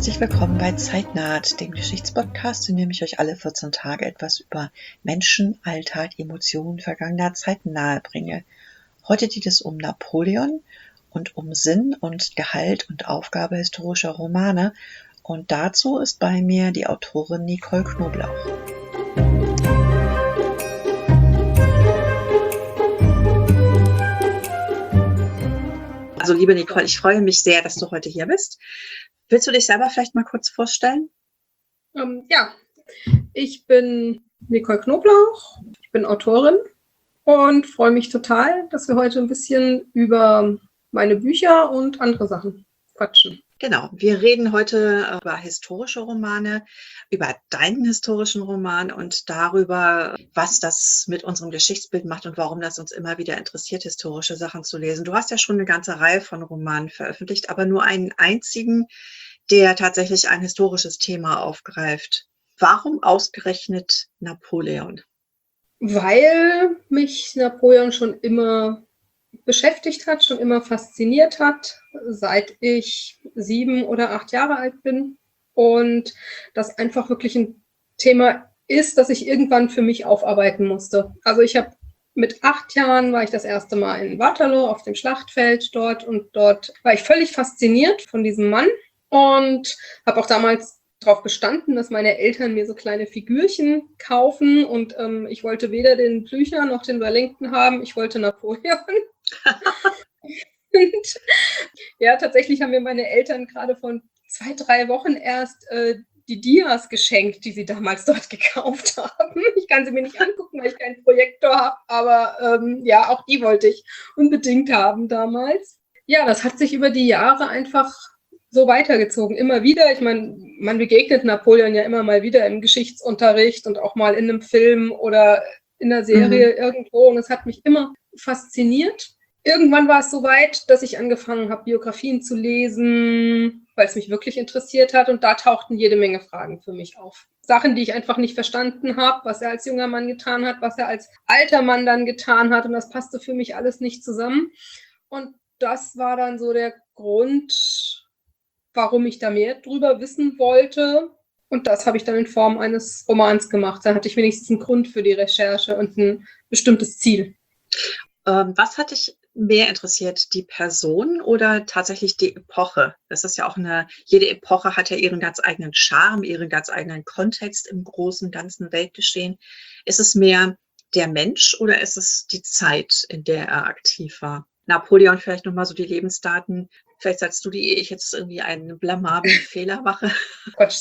Herzlich willkommen bei Zeitnaht, dem Geschichtspodcast, in dem ich euch alle 14 Tage etwas über Menschen, Alltag, Emotionen vergangener Zeiten nahebringe. Heute geht es um Napoleon und um Sinn und Gehalt und Aufgabe historischer Romane. Und dazu ist bei mir die Autorin Nicole Knoblauch. Also liebe Nicole, ich freue mich sehr, dass du heute hier bist. Willst du dich selber vielleicht mal kurz vorstellen? Ja, ich bin Nicole Knoblauch, ich bin Autorin und freue mich total, dass wir heute ein bisschen über meine Bücher und andere Sachen quatschen. Genau, wir reden heute über historische Romane, über deinen historischen Roman und darüber, was das mit unserem Geschichtsbild macht und warum das uns immer wieder interessiert, historische Sachen zu lesen. Du hast ja schon eine ganze Reihe von Romanen veröffentlicht, aber nur einen einzigen, der tatsächlich ein historisches Thema aufgreift. Warum ausgerechnet Napoleon? Weil mich Napoleon schon immer beschäftigt hat, schon immer fasziniert hat, seit ich 7 oder 8 Jahre alt bin. Und das einfach wirklich ein Thema ist, das ich irgendwann für mich aufarbeiten musste. Also ich habe mit 8 Jahren war ich das erste Mal in Waterloo auf dem Schlachtfeld dort und dort war ich völlig fasziniert von diesem Mann und habe auch damals darauf bestanden, dass meine Eltern mir so kleine Figürchen kaufen und ich wollte weder den Blücher noch den Wellington haben, ich wollte Napoleon. Und ja, tatsächlich haben mir meine Eltern gerade vor 2, 3 Wochen erst die Dias geschenkt, die sie damals dort gekauft haben. Ich kann sie mir nicht angucken, weil ich keinen Projektor habe, aber ja, auch die wollte ich unbedingt haben damals. Ja, das hat sich über die Jahre einfach so weitergezogen, immer wieder. Ich meine, man begegnet Napoleon ja immer mal wieder im Geschichtsunterricht und auch mal in einem Film oder in einer Serie irgendwo und es hat mich immer fasziniert. Irgendwann war es so weit, dass ich angefangen habe, Biografien zu lesen, weil es mich wirklich interessiert hat. Und da tauchten jede Menge Fragen für mich auf. Sachen, die ich einfach nicht verstanden habe, was er als junger Mann getan hat, was er als alter Mann dann getan hat. Und das passte für mich alles nicht zusammen. Und das war dann so der Grund, warum ich da mehr drüber wissen wollte. Und das habe ich dann in Form eines Romans gemacht. Dann hatte ich wenigstens einen Grund für die Recherche und ein bestimmtes Ziel. Was hat dich mehr interessiert, die Person oder tatsächlich die Epoche? Das ist ja auch jede Epoche hat ja ihren ganz eigenen Charme, ihren ganz eigenen Kontext im großen, ganzen Weltgeschehen. Ist es mehr der Mensch oder ist es die Zeit, in der er aktiv war? Napoleon, vielleicht nochmal so die Lebensdaten. Vielleicht sagst du die, ehe ich jetzt irgendwie einen blamablen Fehler mache. Quatsch,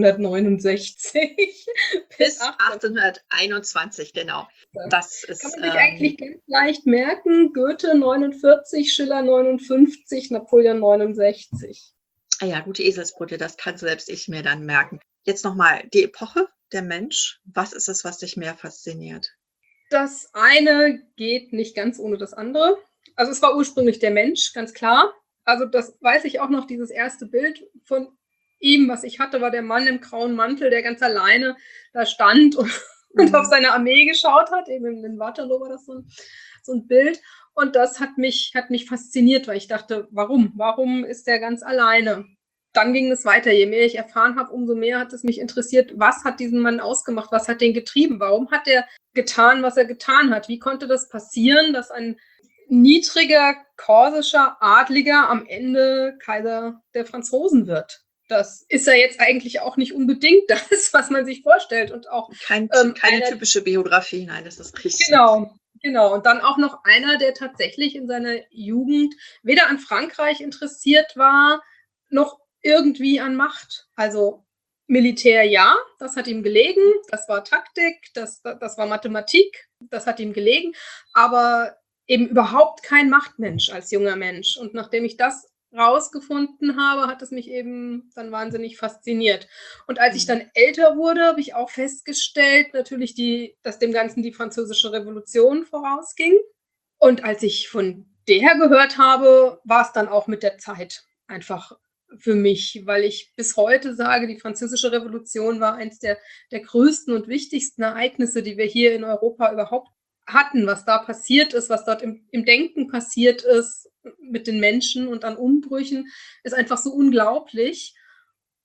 1769 bis 1821, genau. Das ist, kann man sich eigentlich ganz leicht merken. Goethe 49, Schiller 59, Napoleon 69. Ah ja, gute Eselsbrücke, das kann selbst ich mir dann merken. Jetzt nochmal die Epoche, der Mensch. Was ist es, was dich mehr fasziniert? Das eine geht nicht ganz ohne das andere. Also es war ursprünglich der Mensch, ganz klar. Also das weiß ich auch noch, dieses erste Bild von ihm, was ich hatte, war der Mann im grauen Mantel, der ganz alleine da stand und auf seine Armee geschaut hat. Eben in Waterloo war das so ein Bild. Und das hat mich fasziniert, weil ich dachte, warum? Warum ist der ganz alleine? Dann ging es weiter. Je mehr ich erfahren habe, umso mehr hat es mich interessiert, was hat diesen Mann ausgemacht? Was hat den getrieben? Warum hat er getan, was er getan hat? Wie konnte das passieren, dass ein niedriger, korsischer Adliger am Ende Kaiser der Franzosen wird? Das ist ja jetzt eigentlich auch nicht unbedingt das, was man sich vorstellt. Und auch keine typische Biografie, nein, das ist richtig. Genau. Und dann auch noch einer, der tatsächlich in seiner Jugend weder an Frankreich interessiert war, noch irgendwie an Macht. Also Militär, ja, das hat ihm gelegen. Das war Taktik, das war Mathematik, das hat ihm gelegen. Aber eben überhaupt kein Machtmensch als junger Mensch. Und nachdem ich das rausgefunden habe, hat es mich eben dann wahnsinnig fasziniert. Und als ich dann älter wurde, habe ich auch festgestellt, natürlich, dass dem Ganzen die Französische Revolution vorausging. Und als ich von der gehört habe, war es dann auch mit der Zeit einfach für mich, weil ich bis heute sage, die Französische Revolution war eines der größten und wichtigsten Ereignisse, die wir hier in Europa überhaupt hatten, was da passiert ist, was dort im Denken passiert ist mit den Menschen und an Umbrüchen, ist einfach so unglaublich.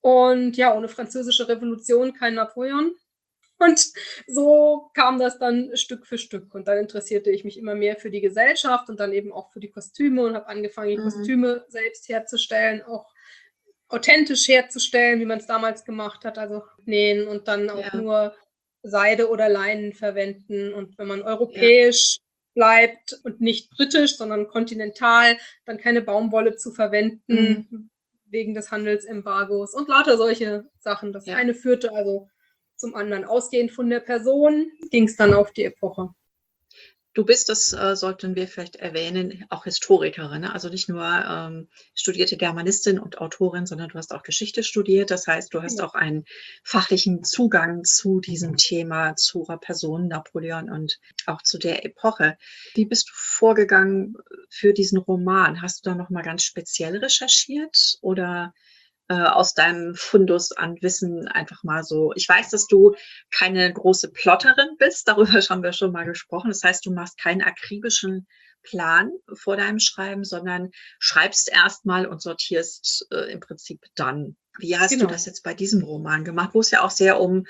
Und ja, ohne Französische Revolution kein Napoleon. Und so kam das dann Stück für Stück. Und dann interessierte ich mich immer mehr für die Gesellschaft und dann eben auch für die Kostüme und habe angefangen, die Mhm. Kostüme selbst herzustellen, auch authentisch herzustellen, wie man es damals gemacht hat, also nähen und dann auch Ja, nur Seide oder Leinen verwenden. Und wenn man ja. europäisch bleibt und nicht britisch, sondern kontinental, dann keine Baumwolle zu Mhm. verwenden wegen des Handelsembargos und lauter solche Sachen. Das Ja. eine führte also zum anderen. Ausgehend von der Person ging es dann auf die Epoche. Du bist, das sollten wir vielleicht erwähnen, auch Historikerin, ne? Also nicht nur studierte Germanistin und Autorin, sondern du hast auch Geschichte studiert. Das heißt, du hast Ja. auch einen fachlichen Zugang zu diesem Thema, zur Person Napoleon und auch zu der Epoche. Wie bist du vorgegangen für diesen Roman? Hast du da noch mal ganz speziell recherchiert oder aus deinem Fundus an Wissen einfach mal so. Ich weiß, dass du keine große Plotterin bist, darüber haben wir schon mal gesprochen. Das heißt, du machst keinen akribischen Plan vor deinem Schreiben, sondern schreibst erst mal und sortierst im Prinzip dann. Wie hast du Genau. das jetzt bei diesem Roman gemacht, wo es ja auch sehr um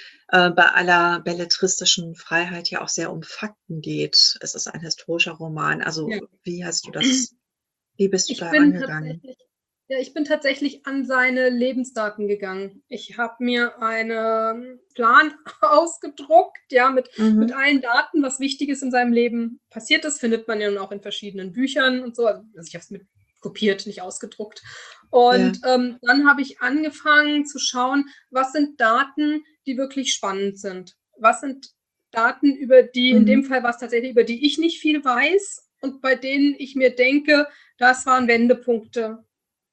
bei aller belletristischen Freiheit ja auch sehr um Fakten geht. Es ist ein historischer Roman. Ja. Also wie hast du das, wie bist du Ich da bin rangegangen? tatsächlich ja, ich bin tatsächlich an seine Lebensdaten gegangen. Ich habe mir einen Plan ausgedruckt, ja, mit Mhm. allen Daten, was Wichtiges in seinem Leben passiert ist, findet man ja nun auch in verschiedenen Büchern und so. Also ich habe es mit kopiert, nicht ausgedruckt. Ja. Und dann habe ich angefangen zu schauen, was sind Daten, die wirklich spannend sind? Was sind Daten, über die, in dem Mhm. Fall war es tatsächlich, über die ich nicht viel weiß und bei denen ich mir denke, das waren Wendepunkte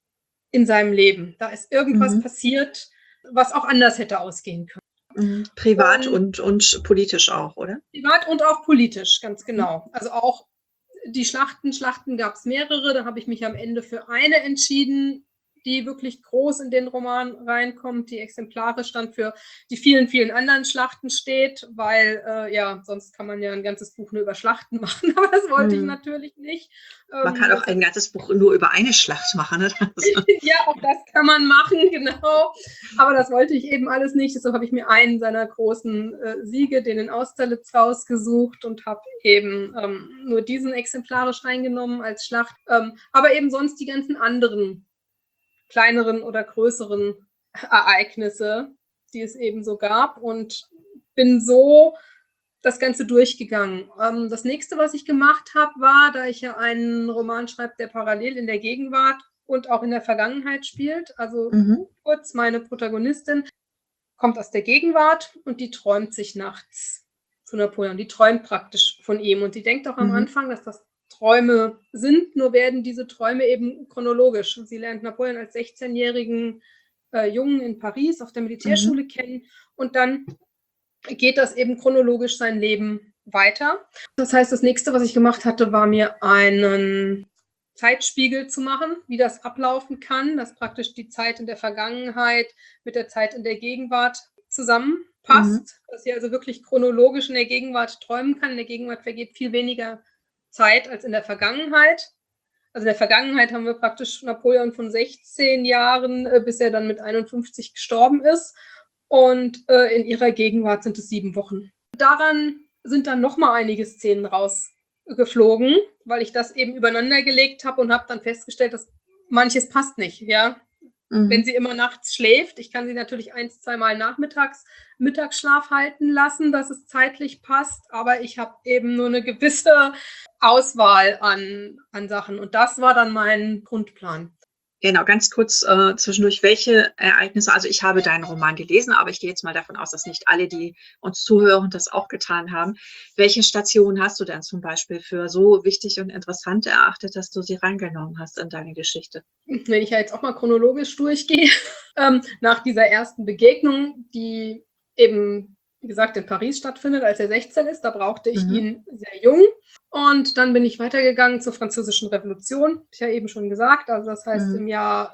in seinem Leben. Da ist irgendwas Mhm. passiert, was auch anders hätte ausgehen können. Mhm. Privat Und und politisch auch, oder? privat und auch politisch, ganz Mhm. genau. Also auch die Schlachten gab es mehrere. Da habe ich mich am Ende für eine entschieden, die wirklich groß in den Roman reinkommt, die exemplarisch dann für die vielen, vielen anderen Schlachten steht, weil ja, sonst kann man ja ein ganzes Buch nur über Schlachten machen, aber das wollte ich Mhm. natürlich nicht. Man kann auch Das ein ganzes Buch nur über eine Schlacht machen, ne? Also, Ja, auch das kann man machen, genau. Aber das wollte ich eben alles nicht. Deshalb habe ich mir einen seiner großen Siege, den in Austerlitz, rausgesucht und habe eben nur diesen exemplarisch reingenommen als Schlacht. Aber eben sonst die ganzen anderen kleineren oder größeren Ereignisse, die es eben so gab. Und bin so das Ganze durchgegangen. Das nächste, was ich gemacht habe, war, da ich ja einen Roman schreibe, der parallel in der Gegenwart und auch in der Vergangenheit spielt. Also mhm. kurz, meine Protagonistin kommt aus der Gegenwart und die träumt sich nachts zu Napoleon. Die träumt praktisch von ihm und die denkt auch am Mhm. Anfang, dass das Träume sind, nur werden diese Träume eben chronologisch. Sie lernt Napoleon als 16-jährigen Jungen in Paris auf der Mhm. Militärschule kennen und dann geht das eben chronologisch sein Leben weiter. Das heißt, das nächste, was ich gemacht hatte, war mir einen Zeitspiegel zu machen, wie das ablaufen kann, dass praktisch die Zeit in der Vergangenheit mit der Zeit in der Gegenwart Mhm. zusammenpasst, dass sie also wirklich chronologisch in der Gegenwart träumen kann. In der Gegenwart vergeht viel weniger Zeit als in der Vergangenheit. Also in der Vergangenheit haben wir praktisch Napoleon von 16 Jahren, bis er dann mit 51 gestorben ist. Und in ihrer Gegenwart sind es 7 Wochen. Daran sind dann nochmal einige Szenen rausgeflogen, weil ich das eben übereinander gelegt habe und habe dann festgestellt, dass manches passt nicht. Ja? Wenn Mhm. sie immer nachts schläft, ich kann sie natürlich 1, 2 Mal nachmittags Mittagsschlaf halten lassen, dass es zeitlich passt, aber ich habe eben nur eine gewisse Auswahl an Sachen. Und das war dann mein Grundplan. Genau, ganz kurz zwischendurch, welche Ereignisse, also ich habe deinen Roman gelesen, aber ich gehe jetzt mal davon aus, dass nicht alle, die uns zuhören, das auch getan haben. Welche Stationen hast du denn zum Beispiel für so wichtig und interessant erachtet, dass du sie reingenommen hast in deine Geschichte? Wenn ich ja jetzt auch mal chronologisch durchgehe, nach dieser ersten Begegnung, die eben, wie gesagt, in Paris stattfindet, als er 16 ist, da brauchte ich Mhm. ihn sehr jung. Und dann bin ich weitergegangen zur Französischen Revolution, habe ich ja eben schon gesagt, also das heißt Mhm. im Jahr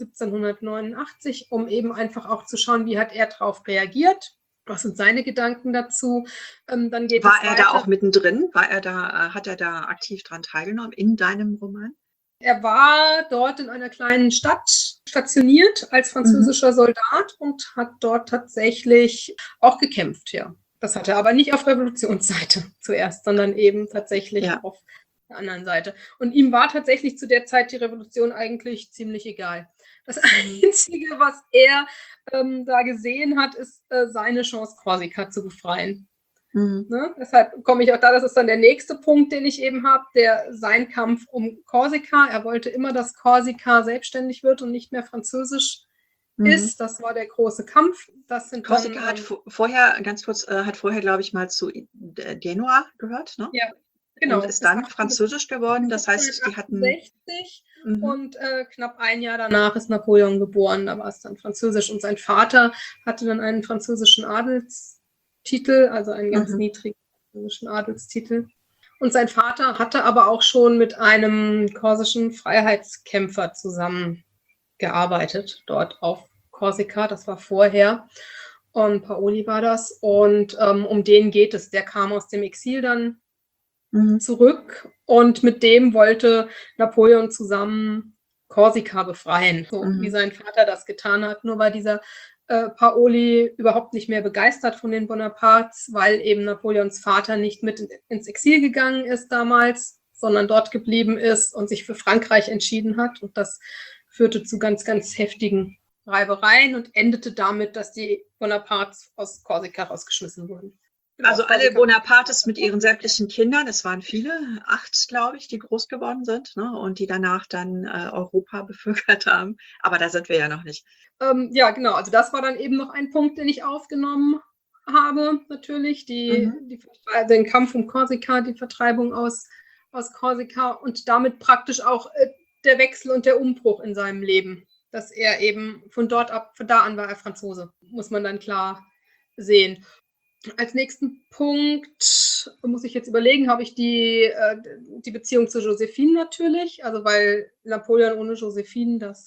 1789, um eben einfach auch zu schauen, wie hat er darauf reagiert, was sind seine Gedanken dazu. Dann geht War es er da weiter. auch mittendrin? War er da, hat er da aktiv dran teilgenommen in deinem Roman? Er war dort in einer kleinen Stadt stationiert als französischer Soldat und hat dort tatsächlich auch gekämpft, ja. Das hat er aber nicht auf Revolutionsseite zuerst, sondern eben tatsächlich auf der anderen Seite. Und ihm war tatsächlich zu der Zeit die Revolution eigentlich ziemlich egal. Das Einzige, was er da gesehen hat, ist seine Chance, Korsika zu befreien. Ne? Deshalb komme ich auch da, das ist dann der nächste Punkt, den ich eben habe, sein Kampf um Korsika. Er wollte immer, dass Korsika selbstständig wird und nicht mehr französisch ist. Das war der große Kampf. Korsika hat vorher, ganz kurz, glaube ich, mal zu Genua gehört, ne? Ja, genau. Und ist dann französisch geworden. Das heißt, die hatten... 60 und knapp ein Jahr danach ist Napoleon geboren. Da war es dann französisch. Und sein Vater hatte dann einen französischen Adelstitel, also einen ganz niedrigen französischen Adelstitel. Und sein Vater hatte aber auch schon mit einem korsischen Freiheitskämpfer zusammengearbeitet, dort auf Korsika, das war vorher. Und Paoli war das. Und um den geht es. Der kam aus dem Exil dann zurück und mit dem wollte Napoleon zusammen Korsika befreien, so wie sein Vater das getan hat. Nur war dieser Paoli überhaupt nicht mehr begeistert von den Bonapartes, weil eben Napoleons Vater nicht mit ins Exil gegangen ist damals, sondern dort geblieben ist und sich für Frankreich entschieden hat. Und das führte zu ganz, ganz heftigen Reibereien und endete damit, dass die Bonapartes aus Korsika rausgeschmissen wurden. Also alle Bonapartes mit ihren sämtlichen Kindern, es waren viele, 8, glaube ich, die groß geworden sind, ne, und die danach dann Europa bevölkert haben. Aber da sind wir ja noch nicht. Ja, genau. Also das war dann eben noch ein Punkt, den ich aufgenommen habe, natürlich. Den Kampf um Korsika, die Vertreibung aus Korsika und damit praktisch auch der Wechsel und der Umbruch in seinem Leben. Dass er eben von da an war er Franzose, muss man dann klar sehen. Als nächsten Punkt muss ich jetzt überlegen, habe ich die Beziehung zu Josephine natürlich, also weil Napoleon ohne Josephine, das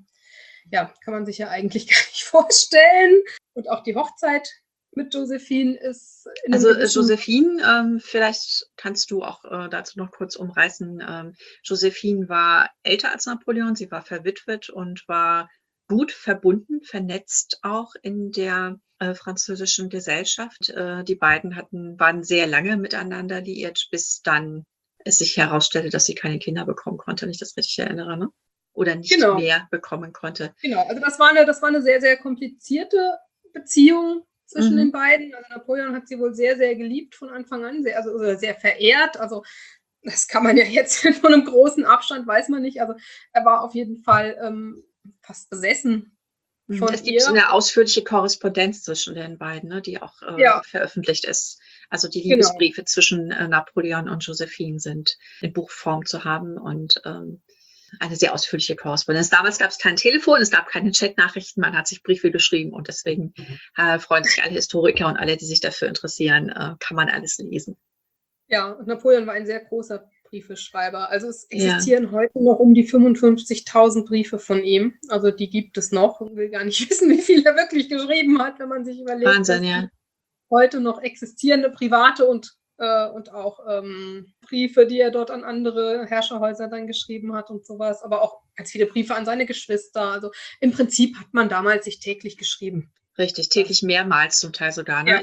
kann man sich ja eigentlich gar nicht vorstellen. Und auch die Hochzeit mit Josephine ist... Also Josephine, vielleicht kannst du auch dazu noch kurz umreißen. Josephine war älter als Napoleon, sie war verwitwet und war gut verbunden, vernetzt auch in der französischen Gesellschaft. Die beiden waren sehr lange miteinander liiert, bis dann es sich herausstellte, dass sie keine Kinder bekommen konnte, wenn ich das richtig erinnere, ne? Oder nicht mehr bekommen konnte. Genau, also das war eine sehr, sehr komplizierte Beziehung zwischen den beiden. Also Napoleon hat sie wohl sehr, sehr geliebt von Anfang an, sehr verehrt. Also das kann man ja jetzt von einem großen Abstand, weiß man nicht. Also er war auf jeden Fall fast besessen von Es gibt eine ausführliche Korrespondenz zwischen den beiden, ne, die auch veröffentlicht ist. Also die Liebesbriefe zwischen Napoleon und Josephine sind in Buchform zu haben und eine sehr ausführliche Korrespondenz. Damals gab es kein Telefon, es gab keine Chatnachrichten, man hat sich Briefe geschrieben und deswegen freuen sich alle Historiker und alle, die sich dafür interessieren, kann man alles lesen. Ja, und Napoleon war ein sehr großer Briefeschreiber. Also es existieren heute noch um die 55.000 Briefe von ihm. Also die gibt es noch. Ich will gar nicht wissen, wie viel er wirklich geschrieben hat, wenn man sich überlegt, Wahnsinn, dass heute noch existierende private und auch Briefe, die er dort an andere Herrscherhäuser dann geschrieben hat und sowas. Aber auch ganz viele Briefe an seine Geschwister. Also im Prinzip hat man damals sich täglich geschrieben. Richtig, täglich mehrmals zum Teil sogar. Ne?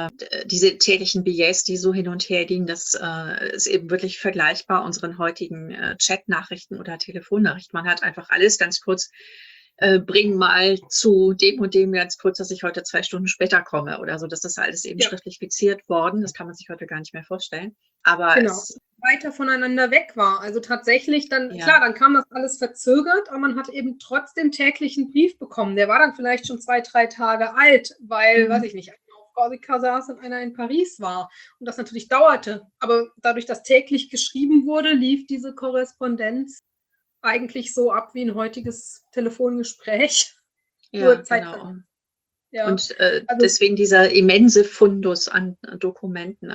Diese täglichen Billets, die so hin und her gingen, das ist eben wirklich vergleichbar unseren heutigen Chat-Nachrichten oder Telefonnachrichten. Man hat einfach alles ganz kurz, bring mal zu dem und dem ganz kurz, dass ich heute 2 Stunden später komme oder so. Das ist alles eben schriftlich fixiert worden. Das kann man sich heute gar nicht mehr vorstellen. Aber es weiter voneinander weg war. Also tatsächlich dann, klar, dann kam das alles verzögert, aber man hat eben trotzdem täglich einen Brief bekommen. Der war dann vielleicht schon 2, 3 Tage alt, weil, weiß ich nicht, einer auf Korsika saß und einer in Paris war. Und das natürlich dauerte. Aber dadurch, dass täglich geschrieben wurde, lief diese Korrespondenz eigentlich so ab wie ein heutiges Telefongespräch. Ja, genau. Ja. Und deswegen dieser immense Fundus an Dokumenten,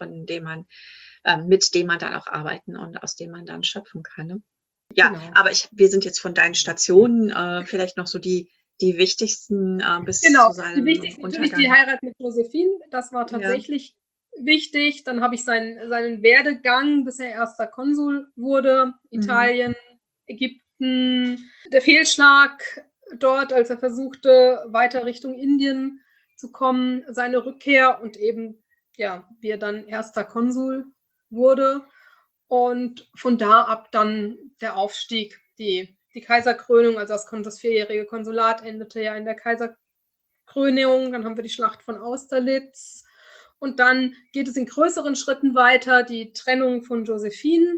mit dem man dann auch arbeiten und aus dem man dann schöpfen kann. Ne? Ja, genau. Aber wir sind jetzt von deinen Stationen vielleicht noch so die wichtigsten bis zu seinem die wichtigsten natürlich die Heirat mit Josephine. Das war tatsächlich wichtig. Dann habe ich seinen Werdegang, bis er erster Konsul wurde, Italien, Ägypten, der Fehlschlag dort, als er versuchte, weiter Richtung Indien zu kommen, seine Rückkehr und eben, ja, wie er dann erster Konsul wurde. Und von da ab dann der Aufstieg, die Kaiserkrönung, also das 4-jährige Konsulat endete ja in der Kaiserkrönung. Dann haben wir die Schlacht von Austerlitz. Und dann geht es in größeren Schritten weiter, die Trennung von Josephine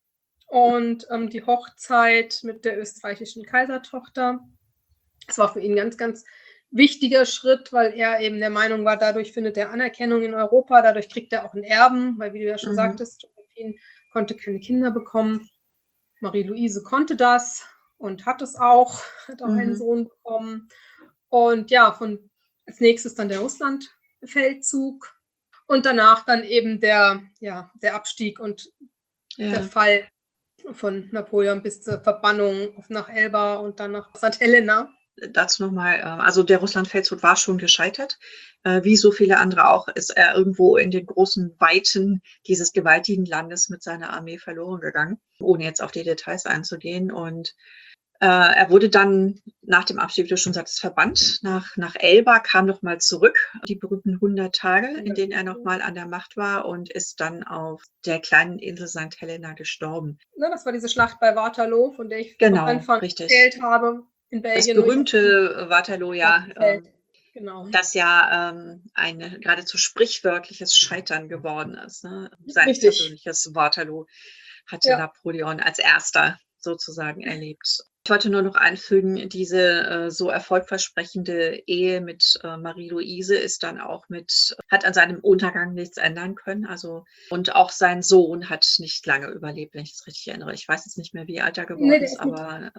und die Hochzeit mit der österreichischen Kaisertochter. Das war für ihn ein ganz, ganz wichtiger Schritt, weil er eben der Meinung war, dadurch findet er Anerkennung in Europa, dadurch kriegt er auch einen Erben, weil, wie du ja schon sagtest, Josephine konnte keine Kinder bekommen. Marie-Louise konnte das und hat es auch, hat auch einen Sohn bekommen. Und ja, als nächstes dann der Russlandfeldzug und danach dann eben der Abstieg und der Fall von Napoleon bis zur Verbannung nach Elba und dann nach St. Helena. Dazu nochmal, also der Russlandfeldzug war schon gescheitert. Wie so viele andere auch, ist er irgendwo in den großen Weiten dieses gewaltigen Landes mit seiner Armee verloren gegangen, ohne jetzt auf die Details einzugehen. Und er wurde dann nach dem Abstieg, wie du schon sagtest, verbannt nach Elba, kam nochmal zurück, die berühmten 100 Tage, in denen er nochmal an der Macht war und ist dann auf der kleinen Insel St. Helena gestorben. Das war diese Schlacht bei Waterloo, von der ich am Anfang erzählt habe. In Belgien. Das berühmte Waterloo, ja, genau. Das ja ein geradezu sprichwörtliches Scheitern geworden ist. Ne? Sein persönliches Waterloo hatte Napoleon als erster sozusagen erlebt. Ich wollte nur noch einfügen, diese so erfolgversprechende Ehe mit Marie-Louise ist dann auch hat an seinem Untergang nichts ändern können. Also, und auch sein Sohn hat nicht lange überlebt, wenn ich das richtig erinnere. Ich weiß jetzt nicht mehr, wie alt er geworden ist, aber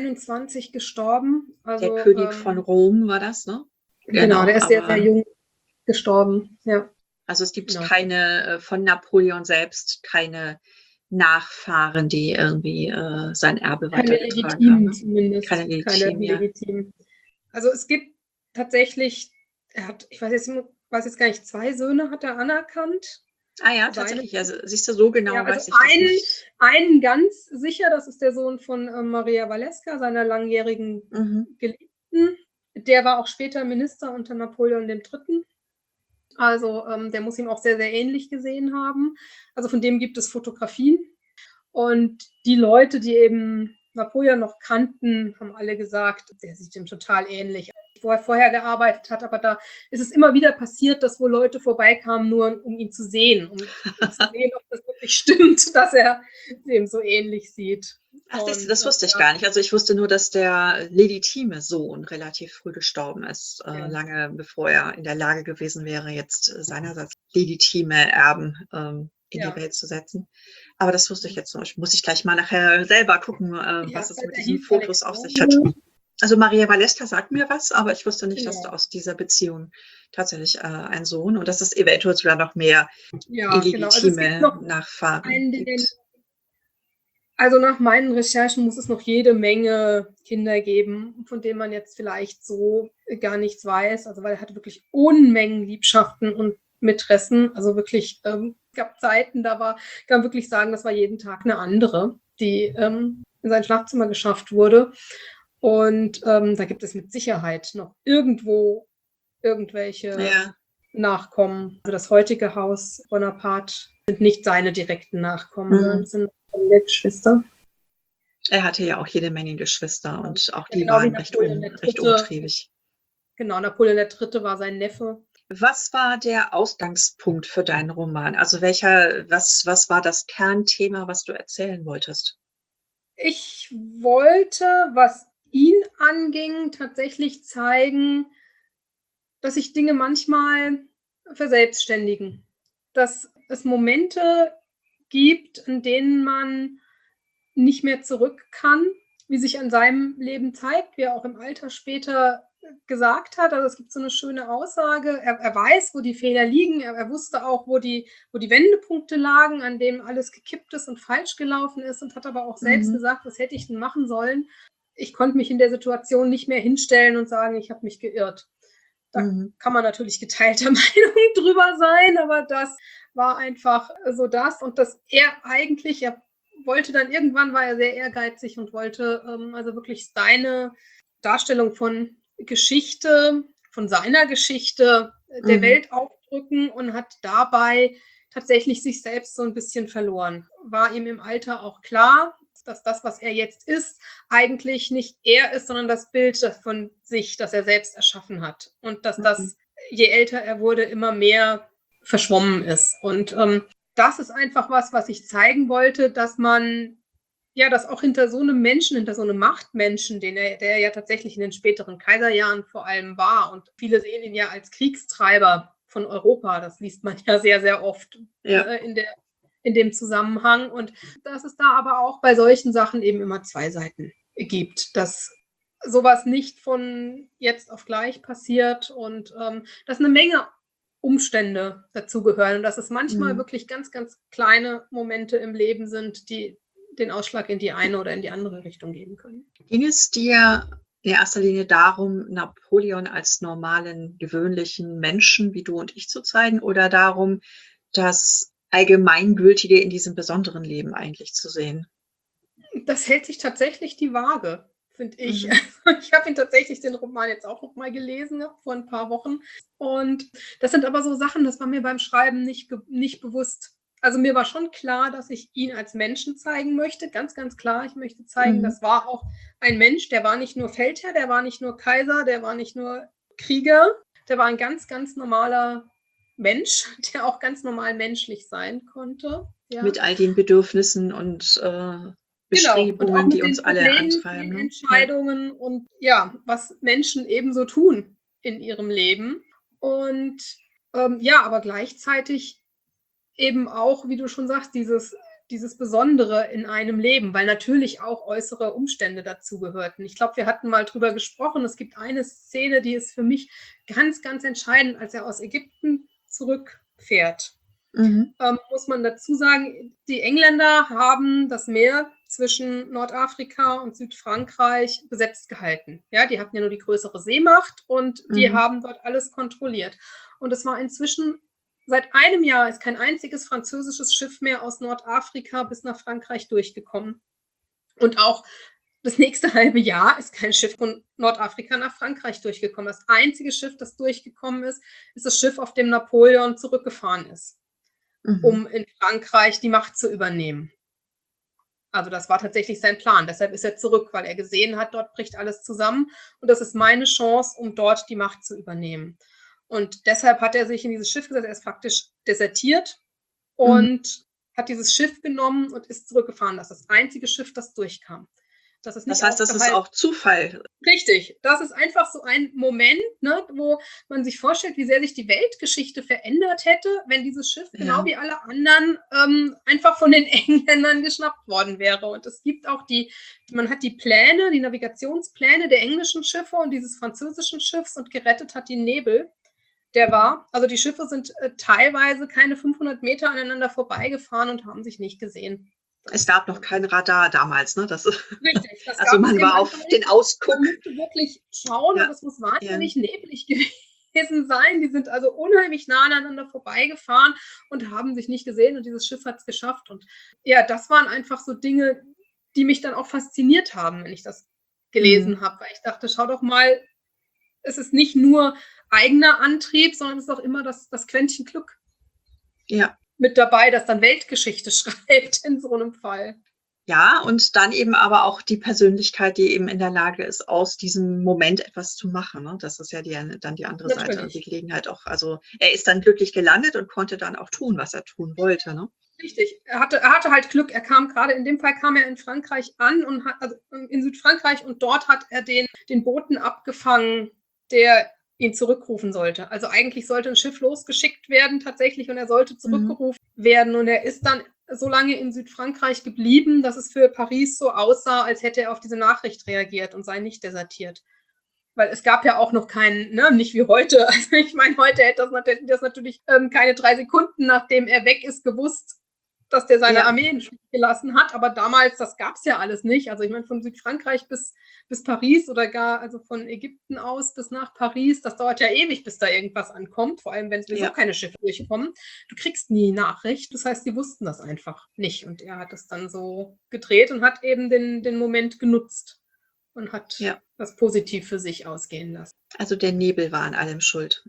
21 gestorben. Also, der König von Rom war das, ne? Genau, der ist sehr, sehr jung gestorben, ja. Also es gibt keine, von Napoleon selbst, keine Nachfahren, die irgendwie sein Erbe weitergetragen haben. Ne? Zumindest. Keine legitimen. Also es gibt tatsächlich, ich weiß jetzt gar nicht, 2 Söhne hat er anerkannt. Ah ja, tatsächlich. Also siehst du, so genau weiß ich das nicht. Einen ganz sicher, das ist der Sohn von Maria Walewska, seiner langjährigen Geliebten. Der war auch später Minister unter Napoleon III. Also der muss ihm auch sehr, sehr ähnlich gesehen haben. Also von dem gibt es Fotografien. Und die Leute, die eben Napoleon noch kannten, haben alle gesagt, der sieht ihm total ähnlich, wo er vorher gearbeitet hat. Aber da ist es immer wieder passiert, dass wohl Leute vorbeikamen, nur um ihn zu sehen, um zu sehen, ob das wirklich stimmt, dass er dem so ähnlich sieht. Ach, das wusste ich gar nicht. Also ich wusste nur, dass der legitime Sohn relativ früh gestorben ist, lange bevor er in der Lage gewesen wäre, jetzt seinerseits legitime Erben in die Welt zu setzen. Aber das wusste ich jetzt noch. Muss ich gleich mal nachher selber gucken, was es mit diesen Fotos auf sich hat. Also Maria Walewska sagt mir was, aber ich wusste nicht, dass aus dieser Beziehung tatsächlich ein Sohn und dass es eventuell sogar noch mehr illegitime Nachfahren gibt. Also nach meinen Recherchen muss es noch jede Menge Kinder geben, von denen man jetzt vielleicht so gar nichts weiß. Also weil er hatte wirklich Unmengen Liebschaften und Mätressen. Also wirklich, es gab Zeiten, kann man wirklich sagen, das war jeden Tag eine andere, die in sein Schlafzimmer geschafft wurde. Und da gibt es mit Sicherheit noch irgendwo irgendwelche Nachkommen. Also das heutige Haus Bonaparte sind nicht seine direkten Nachkommen, sondern sind Geschwister. Er hatte ja auch jede Menge Geschwister und auch die waren recht umtriebig. Genau, Napoleon III. War sein Neffe. Was war der Ausgangspunkt für deinen Roman? Also was war das Kernthema, was du erzählen wolltest? Ich wollte, was ihn anging, tatsächlich zeigen, dass sich Dinge manchmal verselbstständigen. Dass es Momente gibt, in denen man nicht mehr zurück kann, wie sich an seinem Leben zeigt, wie er auch im Alter später gesagt hat. Also es gibt so eine schöne Aussage, er weiß, wo die Fehler liegen, er wusste auch, wo die Wendepunkte lagen, an denen alles gekippt ist und falsch gelaufen ist und hat aber auch selbst gesagt, was hätte ich denn machen sollen? Ich konnte mich in der Situation nicht mehr hinstellen und sagen, ich habe mich geirrt. Da kann man natürlich geteilter Meinung drüber sein, aber das war einfach so das. Und dass er wollte dann irgendwann, war er sehr ehrgeizig und wollte also wirklich seine Darstellung von Geschichte, von seiner Geschichte der Mhm. Welt aufdrücken und hat dabei tatsächlich sich selbst so ein bisschen verloren. War ihm im Alter auch klar, dass das, was er jetzt ist, eigentlich nicht er ist, sondern das Bild von sich, das er selbst erschaffen hat. Und dass Mhm. das, je älter er wurde, immer mehr verschwommen ist. Und das ist einfach was ich zeigen wollte, dass man ja, dass auch hinter so einem Menschen, hinter so einem Machtmenschen, der er ja tatsächlich in den späteren Kaiserjahren vor allem war, und viele sehen ihn ja als Kriegstreiber von Europa, das liest man ja sehr, sehr oft, Ja. in dem Zusammenhang. Und dass es da aber auch bei solchen Sachen eben immer zwei Seiten gibt, dass sowas nicht von jetzt auf gleich passiert und dass eine Menge Umstände dazugehören und dass es manchmal Mhm. wirklich ganz, ganz kleine Momente im Leben sind, die den Ausschlag in die eine oder in die andere Richtung geben können. Ging es dir in erster Linie darum, Napoleon als normalen, gewöhnlichen Menschen wie du und ich zu zeigen oder darum, das Allgemeingültige in diesem besonderen Leben eigentlich zu sehen? Das hält sich tatsächlich die Waage, finde ich. Mhm. Ich habe ihn tatsächlich, den Roman, jetzt auch noch mal gelesen vor ein paar Wochen. Und das sind aber so Sachen, das war mir beim Schreiben nicht bewusst. Also mir war schon klar, dass ich ihn als Menschen zeigen möchte. Ganz, ganz klar. Ich möchte zeigen, Mhm. das war auch ein Mensch, der war nicht nur Feldherr, der war nicht nur Kaiser, der war nicht nur Krieger. Der war ein ganz, ganz normaler Mensch, der auch ganz normal menschlich sein konnte. Ja. Mit all den Bedürfnissen und, Genau, und auch Bestrebungen, die mit uns den alle Problemen, antreiben, den ne? Ja. Entscheidungen und ja, was Menschen eben so tun in ihrem Leben. Und ja, aber gleichzeitig eben auch, wie du schon sagst, dieses Besondere in einem Leben, weil natürlich auch äußere Umstände dazu gehörten. Ich glaube, wir hatten mal drüber gesprochen. Es gibt eine Szene, die ist für mich ganz, ganz entscheidend, als er aus Ägypten zurückfährt. Mhm. Muss man dazu sagen, die Engländer haben das Meer zwischen Nordafrika und Südfrankreich besetzt gehalten. Ja, die hatten ja nur die größere Seemacht und die Mhm. haben dort alles kontrolliert. Und es war inzwischen, seit einem Jahr ist kein einziges französisches Schiff mehr aus Nordafrika bis nach Frankreich durchgekommen. Und auch das nächste halbe Jahr ist kein Schiff von Nordafrika nach Frankreich durchgekommen. Das einzige Schiff, das durchgekommen ist, ist das Schiff, auf dem Napoleon zurückgefahren ist, Mhm. um in Frankreich die Macht zu übernehmen. Also das war tatsächlich sein Plan. Deshalb ist er zurück, weil er gesehen hat, dort bricht alles zusammen und das ist meine Chance, um dort die Macht zu übernehmen. Und deshalb hat er sich in dieses Schiff gesetzt. Er ist faktisch desertiert Mhm. und hat dieses Schiff genommen und ist zurückgefahren. Das ist das einzige Schiff, das durchkam. Das ist Das nicht heißt, das ist aufgehalten. auch Zufall. Richtig, das ist einfach so ein Moment, ne, wo man sich vorstellt, wie sehr sich die Weltgeschichte verändert hätte, wenn dieses Schiff genau Ja. wie alle anderen einfach von den Engländern geschnappt worden wäre. Und es gibt auch man hat die Pläne, die Navigationspläne der englischen Schiffe und dieses französischen Schiffs und gerettet hat die Nebel. Mhm. Also die Schiffe sind teilweise keine 500 Meter aneinander vorbeigefahren und haben sich nicht gesehen. Es Das gab noch kein Radar damals, ne? Das Richtig, das also, gab es man eben war einfach auf nicht. den Ausguck. Man musste wirklich schauen und Ja, es muss ja. wahnsinnig neblig gewesen sein. Die sind also unheimlich nah aneinander vorbeigefahren und haben sich nicht gesehen und dieses Schiff hat es geschafft. Und ja, das waren einfach so Dinge, die mich dann auch fasziniert haben, wenn ich das Mhm. gelesen habe, weil ich dachte, schau doch mal, es ist nicht nur eigener Antrieb, sondern es ist auch immer das Quäntchen Glück Ja. mit dabei, das dann Weltgeschichte schreibt in so einem Fall. Ja, und dann eben aber auch die Persönlichkeit, die eben in der Lage ist, aus diesem Moment etwas zu machen, ne? Das ist ja dann die andere Seite und die Natürlich. Gelegenheit auch, also, er ist dann glücklich gelandet und konnte dann auch tun, was er tun wollte, ne? Richtig. Er hatte halt Glück. Er kam gerade in dem Fall kam er in Frankreich an und hat, also in Südfrankreich, und dort hat er den Boten abgefangen, der ihn zurückrufen sollte. Also eigentlich sollte ein Schiff losgeschickt werden tatsächlich und er sollte Mhm. zurückgerufen werden und er ist dann so lange in Südfrankreich geblieben, dass es für Paris so aussah, als hätte er auf diese Nachricht reagiert und sei nicht desertiert. Weil es gab ja auch noch keinen, ne, nicht wie heute. Also ich meine, heute hätte das natürlich keine 3 Sekunden, nachdem er weg ist, gewusst, dass der seine Ja, Armee in Stich gelassen hat. Aber damals, das gab es ja alles nicht. Also ich meine, von Südfrankreich bis Paris oder gar also von Ägypten aus bis nach Paris, das dauert ja ewig, bis da irgendwas ankommt, vor allem wenn sowieso ja, keine Schiffe durchkommen. Du kriegst nie Nachricht. Das heißt, die wussten das einfach nicht. Und er hat es dann so gedreht und hat eben den Moment genutzt und hat ja. das positiv für sich ausgehen lassen. Also der Nebel war an allem schuld.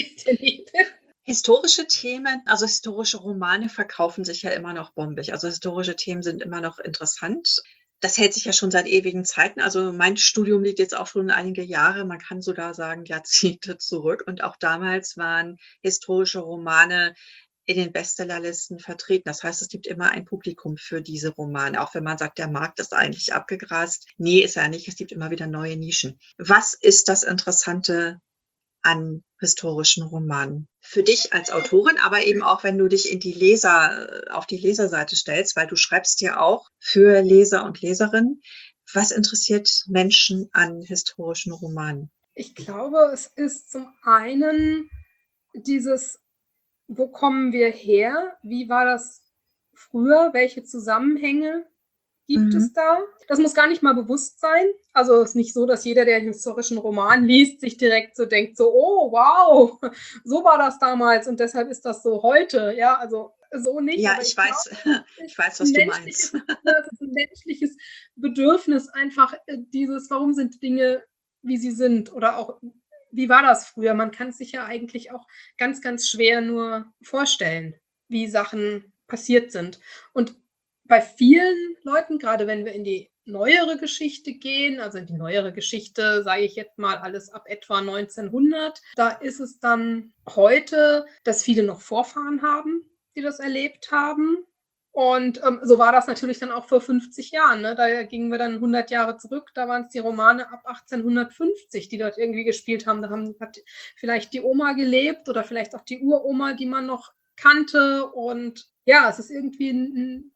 Historische Themen, also historische Romane verkaufen sich ja immer noch bombig. Also historische Themen sind immer noch interessant. Das hält sich ja schon seit ewigen Zeiten. Also mein Studium liegt jetzt auch schon einige Jahre. Man kann sogar sagen Jahrzehnte zurück. Und auch damals waren historische Romane in den Bestsellerlisten vertreten. Das heißt, es gibt immer ein Publikum für diese Romane, auch wenn man sagt, der Markt ist eigentlich abgegrast. Nee, ist er nicht. Es gibt immer wieder neue Nischen. Was ist das Interessante an historischen Romanen? Für dich als Autorin, aber eben auch, wenn du dich auf die Leserseite stellst, weil du schreibst ja auch für Leser und Leserinnen. Was interessiert Menschen an historischen Romanen? Ich glaube, es ist zum einen dieses, wo kommen wir her? Wie war das früher? Welche Zusammenhänge gibt es Mhm. da? Das muss gar nicht mal bewusst sein. Also es ist nicht so, dass jeder, der einen historischen Roman liest, sich direkt so denkt, so, oh, wow, so war das damals und deshalb ist das so heute. Ja, also so nicht, Ja, aber ich ich glaube, weiß, es ich weiß, ist ein was du menschliches, meinst. es ist ein menschliches Bedürfnis, einfach dieses, warum sind Dinge, wie sie sind oder auch, wie war das früher? Man kann es sich ja eigentlich auch ganz, ganz schwer nur vorstellen, wie Sachen passiert sind. Und bei vielen Leuten, gerade wenn wir in die neuere Geschichte gehen, also in die neuere Geschichte, sage ich jetzt mal alles ab etwa 1900, da ist es dann heute, dass viele noch Vorfahren haben, die das erlebt haben. Und so war das natürlich dann auch vor 50 Jahren. Ne? Da gingen wir dann 100 Jahre zurück. Da waren es die Romane ab 1850, die dort irgendwie gespielt haben. Da hat vielleicht die Oma gelebt oder vielleicht auch die Uroma, die man noch kannte. Und ja, es ist irgendwie ein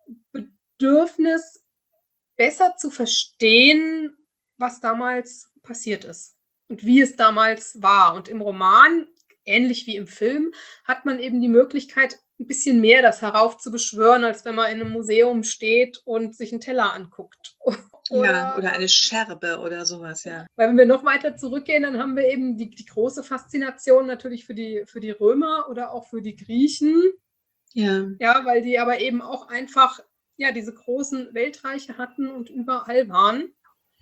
Bedürfnis, besser zu verstehen, was damals passiert ist und wie es damals war. Und im Roman, ähnlich wie im Film, hat man eben die Möglichkeit, ein bisschen mehr das heraufzubeschwören, als wenn man in einem Museum steht und sich einen Teller anguckt. Ja, Oder, oder eine Scherbe oder sowas, ja. weil wenn wir noch weiter zurückgehen, dann haben wir eben die große Faszination natürlich für die Römer oder auch für die Griechen. Ja, Ja, weil die aber eben auch einfach ja diese großen Weltreiche hatten und überall waren.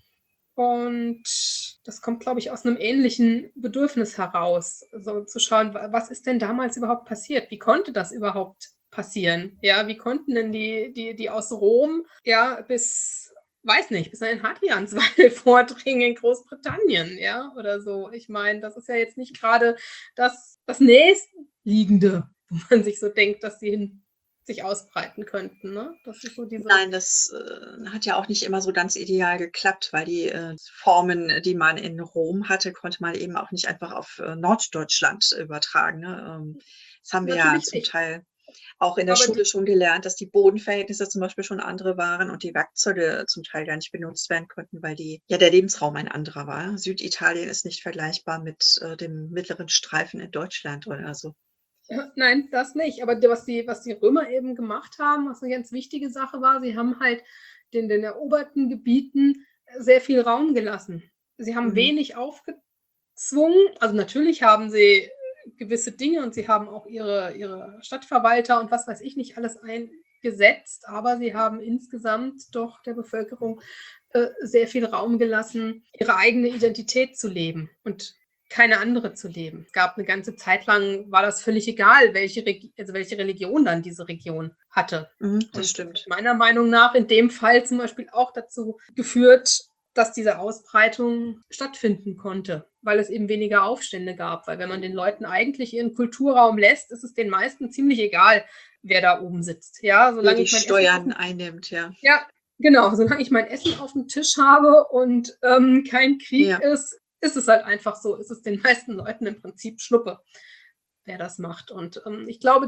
Und das kommt, glaube ich, aus einem ähnlichen Bedürfnis heraus, so zu schauen, was ist denn damals überhaupt passiert? Wie konnte das überhaupt passieren? Ja, wie konnten denn die aus Rom ja bis, weiß nicht, bis an den Hadrianswall vordringen in Großbritannien, ja, oder so. Ich meine, das ist ja jetzt nicht gerade das Nächstliegende, wo man sich so denkt, dass sie sich ausbreiten könnten. Ne? Das ist so diese. nein, das hat ja auch nicht immer so ganz ideal geklappt, weil die Formen, die man in Rom hatte, konnte man eben auch nicht einfach auf Norddeutschland übertragen. Ne? Das haben wir ja Natürlich zum nicht. Teil auch in der Aber Schule schon gelernt, dass die Bodenverhältnisse zum Beispiel schon andere waren und die Werkzeuge zum Teil gar nicht benutzt werden konnten, weil der Lebensraum ein anderer war. Süditalien ist nicht vergleichbar mit dem mittleren Streifen in Deutschland oder so. nein, das nicht. Aber was die Römer eben gemacht haben, was eine ganz wichtige Sache war, sie haben halt den eroberten Gebieten sehr viel Raum gelassen. Sie haben Mhm. wenig aufgezwungen. Also natürlich haben sie gewisse Dinge und sie haben auch ihre Stadtverwalter und was weiß ich nicht alles eingesetzt, aber sie haben insgesamt doch der Bevölkerung sehr viel Raum gelassen, ihre eigene Identität zu leben und keine andere zu leben. Es gab eine ganze Zeit lang, war das völlig egal, welche Religion dann diese Region hatte. Mhm, das Und stimmt. meiner Meinung nach in dem Fall zum Beispiel auch dazu geführt, dass diese Ausbreitung stattfinden konnte, weil es eben weniger Aufstände gab. Weil wenn man den Leuten eigentlich ihren Kulturraum lässt, ist es den meisten ziemlich egal, wer da oben sitzt. Ja, Wer solange die ich mein Essen auf Steuern dem einnimmt, ja. ja, genau, solange ich mein Essen auf dem Tisch habe und kein Krieg Ja. ist, ist es halt einfach so. Ist es den meisten Leuten im Prinzip Schnuppe, wer das macht. Und ich glaube,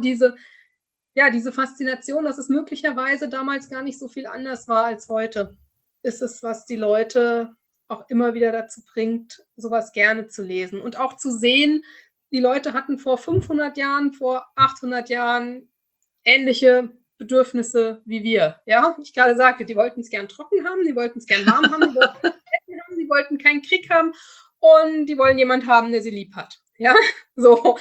diese Faszination, dass es möglicherweise damals gar nicht so viel anders war als heute, ist es, was die Leute auch immer wieder dazu bringt, sowas gerne zu lesen. Und auch zu sehen, die Leute hatten vor 500 Jahren, vor 800 Jahren ähnliche Grundbedürfnisse wie wir. Ja, ich gerade sagte, die wollten es gern trocken haben, die wollten es gern warm haben, die wollten Essen haben, die wollten keinen Krieg haben und die wollen jemanden haben, der sie lieb hat. Ja, so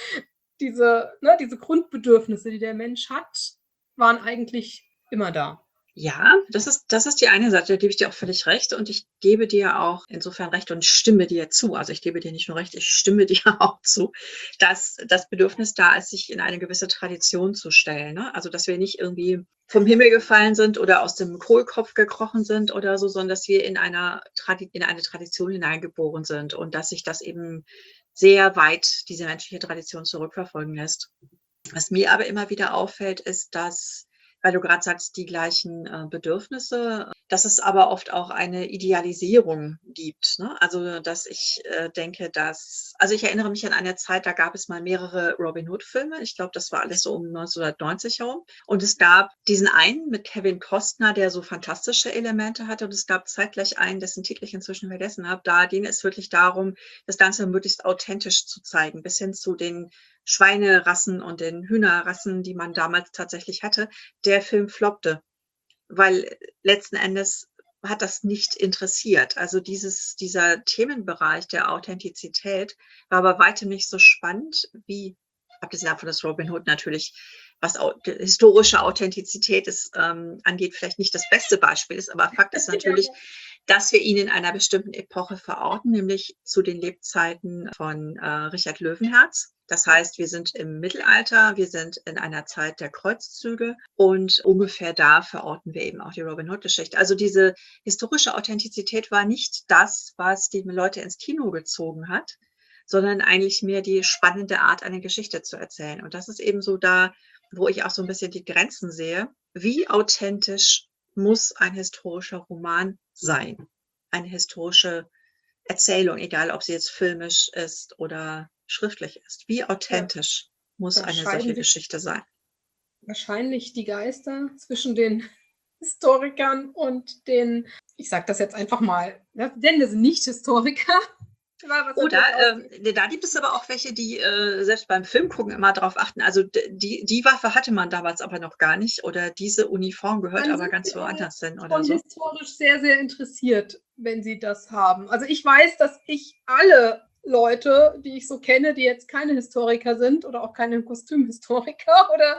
diese Grundbedürfnisse, die der Mensch hat, waren eigentlich immer da. Ja, das ist die eine Seite, da gebe ich dir auch völlig recht und ich gebe dir auch insofern recht und stimme dir zu. Also, ich gebe dir nicht nur recht, ich stimme dir auch zu, dass das Bedürfnis da ist, sich in eine gewisse Tradition zu stellen, ne? Also, dass wir nicht irgendwie vom Himmel gefallen sind oder aus dem Kohlkopf gekrochen sind oder so, sondern dass wir in eine Tradition hineingeboren sind und dass sich das eben sehr weit diese menschliche Tradition zurückverfolgen lässt. Was mir aber immer wieder auffällt, ist, dass, weil du gerade sagst, die gleichen, Bedürfnisse, dass es aber oft auch eine Idealisierung gibt, ne? Also, dass ich, denke, ich erinnere mich an eine Zeit, da gab es mal mehrere Robin Hood-Filme. Ich glaube, das war alles so um 1990 herum. Und es gab diesen einen mit Kevin Costner, der so fantastische Elemente hatte, und es gab zeitgleich einen, dessen Titel ich inzwischen vergessen habe. Da ging es wirklich darum, das Ganze möglichst authentisch zu zeigen, bis hin zu den Schweinerassen und den Hühnerrassen, die man damals tatsächlich hatte. Der Film floppte, weil letzten Endes hat das nicht interessiert. Also dieser Themenbereich der Authentizität war bei weitem nicht so spannend wie, abgesehen davon, dass Robin Hood natürlich, was historische Authentizität ist, angeht, vielleicht nicht das beste Beispiel ist. Aber Fakt ist natürlich, dass wir ihn in einer bestimmten Epoche verorten, nämlich zu den Lebzeiten von Richard Löwenherz. Das heißt, wir sind im Mittelalter, wir sind in einer Zeit der Kreuzzüge und ungefähr da verorten wir eben auch die Robin Hood-Geschichte. Also diese historische Authentizität war nicht das, was die Leute ins Kino gezogen hat, sondern eigentlich mehr die spannende Art, eine Geschichte zu erzählen. Und das ist eben so da, wo ich auch so ein bisschen die Grenzen sehe. Wie authentisch muss ein historischer Roman sein? Eine historische Erzählung, egal ob sie jetzt filmisch ist oder schriftlich ist. Wie authentisch muss Da eine scheiden solche sich Geschichte sein? wahrscheinlich die Geister zwischen den Historikern und den, ich sage das jetzt einfach mal, ne, denn wir sind nicht Historiker. Was Oder durchaus da gibt es aber auch welche, die selbst beim Filmgucken immer darauf achten. Also die Waffe hatte man damals aber noch gar nicht oder diese Uniform gehört dann aber sind ganz sie woanders hin oder schon so. historisch sehr, sehr interessiert, wenn sie das haben. Also ich weiß, dass ich alle Leute, die ich so kenne, die jetzt keine Historiker sind oder auch keine Kostümhistoriker oder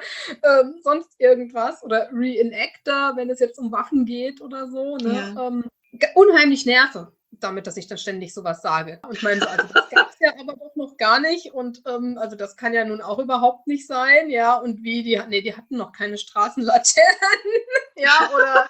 sonst irgendwas oder Reenactor, wenn es jetzt um Waffen geht oder so, ne, Ja. unheimlich nerve damit, dass ich dann ständig sowas sage. Und ich meine so, also das gab es ja aber doch noch gar nicht und also das kann ja nun auch überhaupt nicht sein, ja, und wie, die hatten noch keine Straßenlaternen, ja, oder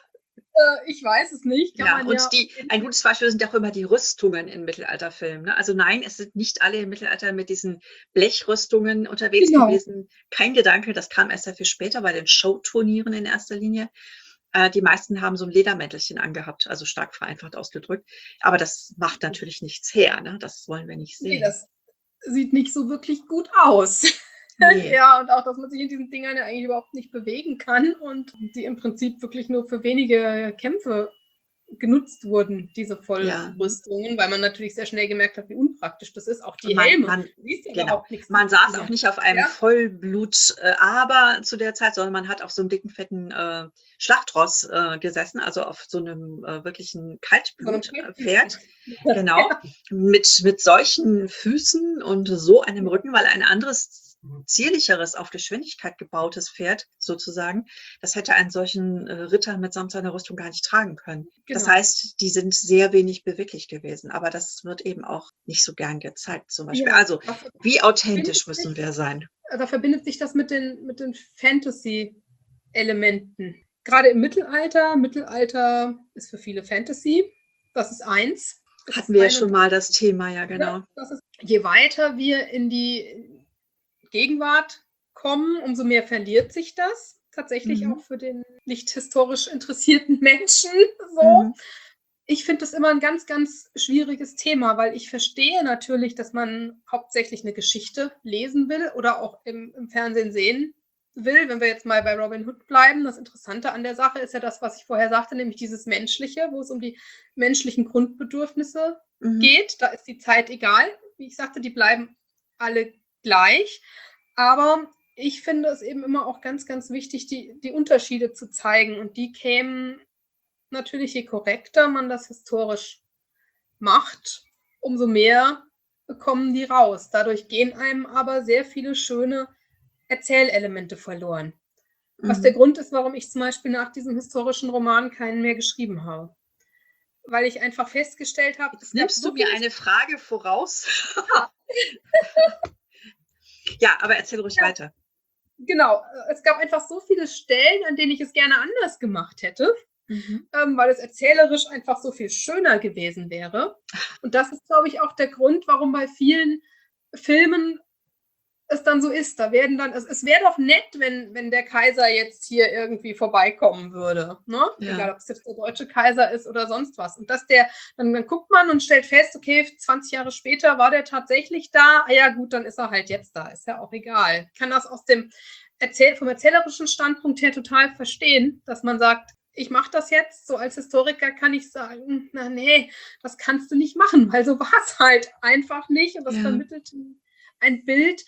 ich weiß es nicht, kann Ja, man und ja. ein gutes Beispiel sind auch immer die Rüstungen in Mittelalterfilmen. Ne? Also nein, es sind nicht alle im Mittelalter mit diesen Blechrüstungen unterwegs Genau. gewesen. Kein Gedanke, das kam erst sehr viel später bei den Showturnieren in erster Linie. Die meisten haben so ein Ledermäntelchen angehabt, also stark vereinfacht ausgedrückt. Aber das macht natürlich nichts her. Ne? Das wollen wir nicht Nee, sehen. das sieht nicht so wirklich gut aus. Nee. Ja, und auch, dass man sich in diesen Dingern ja eigentlich überhaupt nicht bewegen kann und die im Prinzip wirklich nur für wenige Kämpfe genutzt wurden, diese Ja. Vollrüstungen, weil man natürlich sehr schnell gemerkt hat, wie unpraktisch das ist. Auch Und die Helme. Du siehst ja genau, überhaupt nichts man mit diesen saß auch Dingern. nicht auf einem Ja, Vollblut Aber zu der Zeit, sondern man hat auf so einem dicken, fetten Schlachtross gesessen, also auf so einem wirklichen Kaltblutpferd. Genau, mit solchen Füßen und so einem Rücken, weil ein anderes zierlicheres, auf Geschwindigkeit gebautes Pferd sozusagen, das hätte einen solchen Ritter mitsamt seiner Rüstung gar nicht tragen können. Das Genau. heißt, die sind sehr wenig beweglich gewesen, aber das wird eben auch nicht so gern gezeigt zum Beispiel. Ja, Also, wie authentisch müssen wir sein? da verbindet sich das mit den Fantasy-Elementen. Gerade im Mittelalter. Mittelalter ist für viele Fantasy. Das ist eins. Das Hatten ist wir ja ein schon und mal das Thema, ja genau. ja, das ist, je weiter wir in die Gegenwart kommen, umso mehr verliert sich das. Tatsächlich auch für den nicht historisch interessierten Menschen so. Ich finde das immer ein ganz, ganz schwieriges Thema, weil ich verstehe natürlich, dass man hauptsächlich eine Geschichte lesen will oder auch im Fernsehen sehen will. Wenn wir jetzt mal bei Robin Hood bleiben, das Interessante an der Sache ist ja das, was ich vorher sagte, nämlich dieses Menschliche, wo es um die menschlichen Grundbedürfnisse geht. Da ist die Zeit egal. Wie ich sagte, die bleiben alle gleich. Aber ich finde es eben immer auch ganz, ganz wichtig, die Unterschiede zu zeigen. Und die kämen natürlich, je korrekter man das historisch macht, umso mehr kommen die raus. Dadurch gehen einem aber sehr viele schöne Erzählelemente verloren. Was der Mhm. Grund ist, warum ich zum Beispiel nach diesem historischen Roman keinen mehr geschrieben habe. Weil ich einfach festgestellt habe, Jetzt es gab nimmst du so mir viele. eine Frage voraus. Ja, Ja, aber erzähl ruhig ja, weiter. genau. Es gab einfach so viele Stellen, an denen ich es gerne anders gemacht hätte, Mhm. weil es erzählerisch einfach so viel schöner gewesen wäre. Und das ist, glaube ich, auch der Grund, warum bei vielen Filmen es dann so ist. Da werden dann, es wäre doch nett, wenn der Kaiser jetzt hier irgendwie vorbeikommen würde. Ne? Ja, Egal, ob es jetzt der deutsche Kaiser ist oder sonst was. Und dass der, dann guckt man und stellt fest, okay, 20 Jahre später war der tatsächlich da. Ah ja, gut, dann ist er halt jetzt da. Ist ja auch egal. Ich kann das aus dem vom erzählerischen Standpunkt her total verstehen, dass man sagt, ich mache das jetzt, so als Historiker kann ich sagen, na nee, das kannst du nicht machen, weil so war es halt einfach nicht und das ja. vermittelt ein Bild,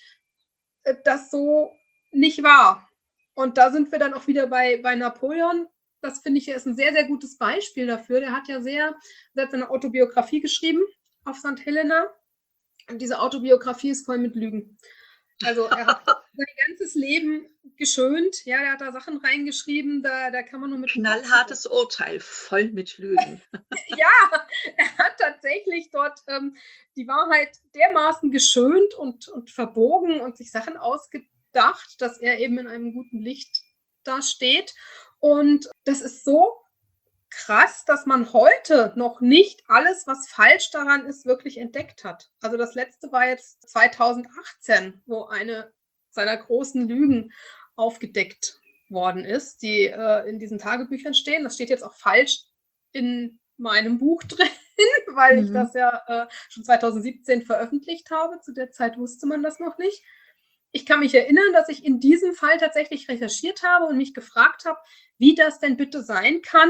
das so nicht war. Und da sind wir dann auch wieder bei Napoleon. Das finde ich ist ein sehr, sehr gutes Beispiel dafür. Der hat seine Autobiografie geschrieben auf St. Helena. Und diese Autobiografie ist voll mit Lügen. Also er hat sein ganzes Leben geschönt. Ja, der hat da Sachen reingeschrieben, da kann man nur mit dem Kopf schütteln. Knallhartes Urteil, voll mit Lügen. Ja, er hat tatsächlich dort die Wahrheit dermaßen geschönt und verbogen und sich Sachen ausgedacht, dass er eben in einem guten Licht da steht. Und das ist so krass, dass man heute noch nicht alles, was falsch daran ist, wirklich entdeckt hat. Also das letzte war jetzt 2018, wo eine seiner großen Lügen aufgedeckt worden ist, die in diesen Tagebüchern stehen. Das steht jetzt auch falsch in meinem Buch drin, weil ich Mhm. das ja schon 2017 veröffentlicht habe. Zu der Zeit wusste man das noch nicht. Ich kann mich erinnern, dass ich in diesem Fall tatsächlich recherchiert habe und mich gefragt habe, wie das denn bitte sein kann,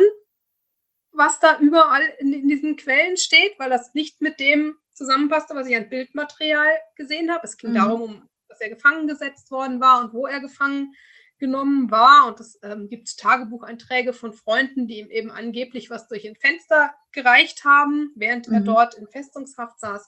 was da überall in diesen Quellen steht, weil das nicht mit dem zusammenpasste, was ich an Bildmaterial gesehen habe. Es ging Mhm. darum, dass er gefangen gesetzt worden war und wo er gefangen genommen war. Und es gibt Tagebucheinträge von Freunden, die ihm eben angeblich was durch ein Fenster gereicht haben, während er Mhm. dort in Festungshaft saß.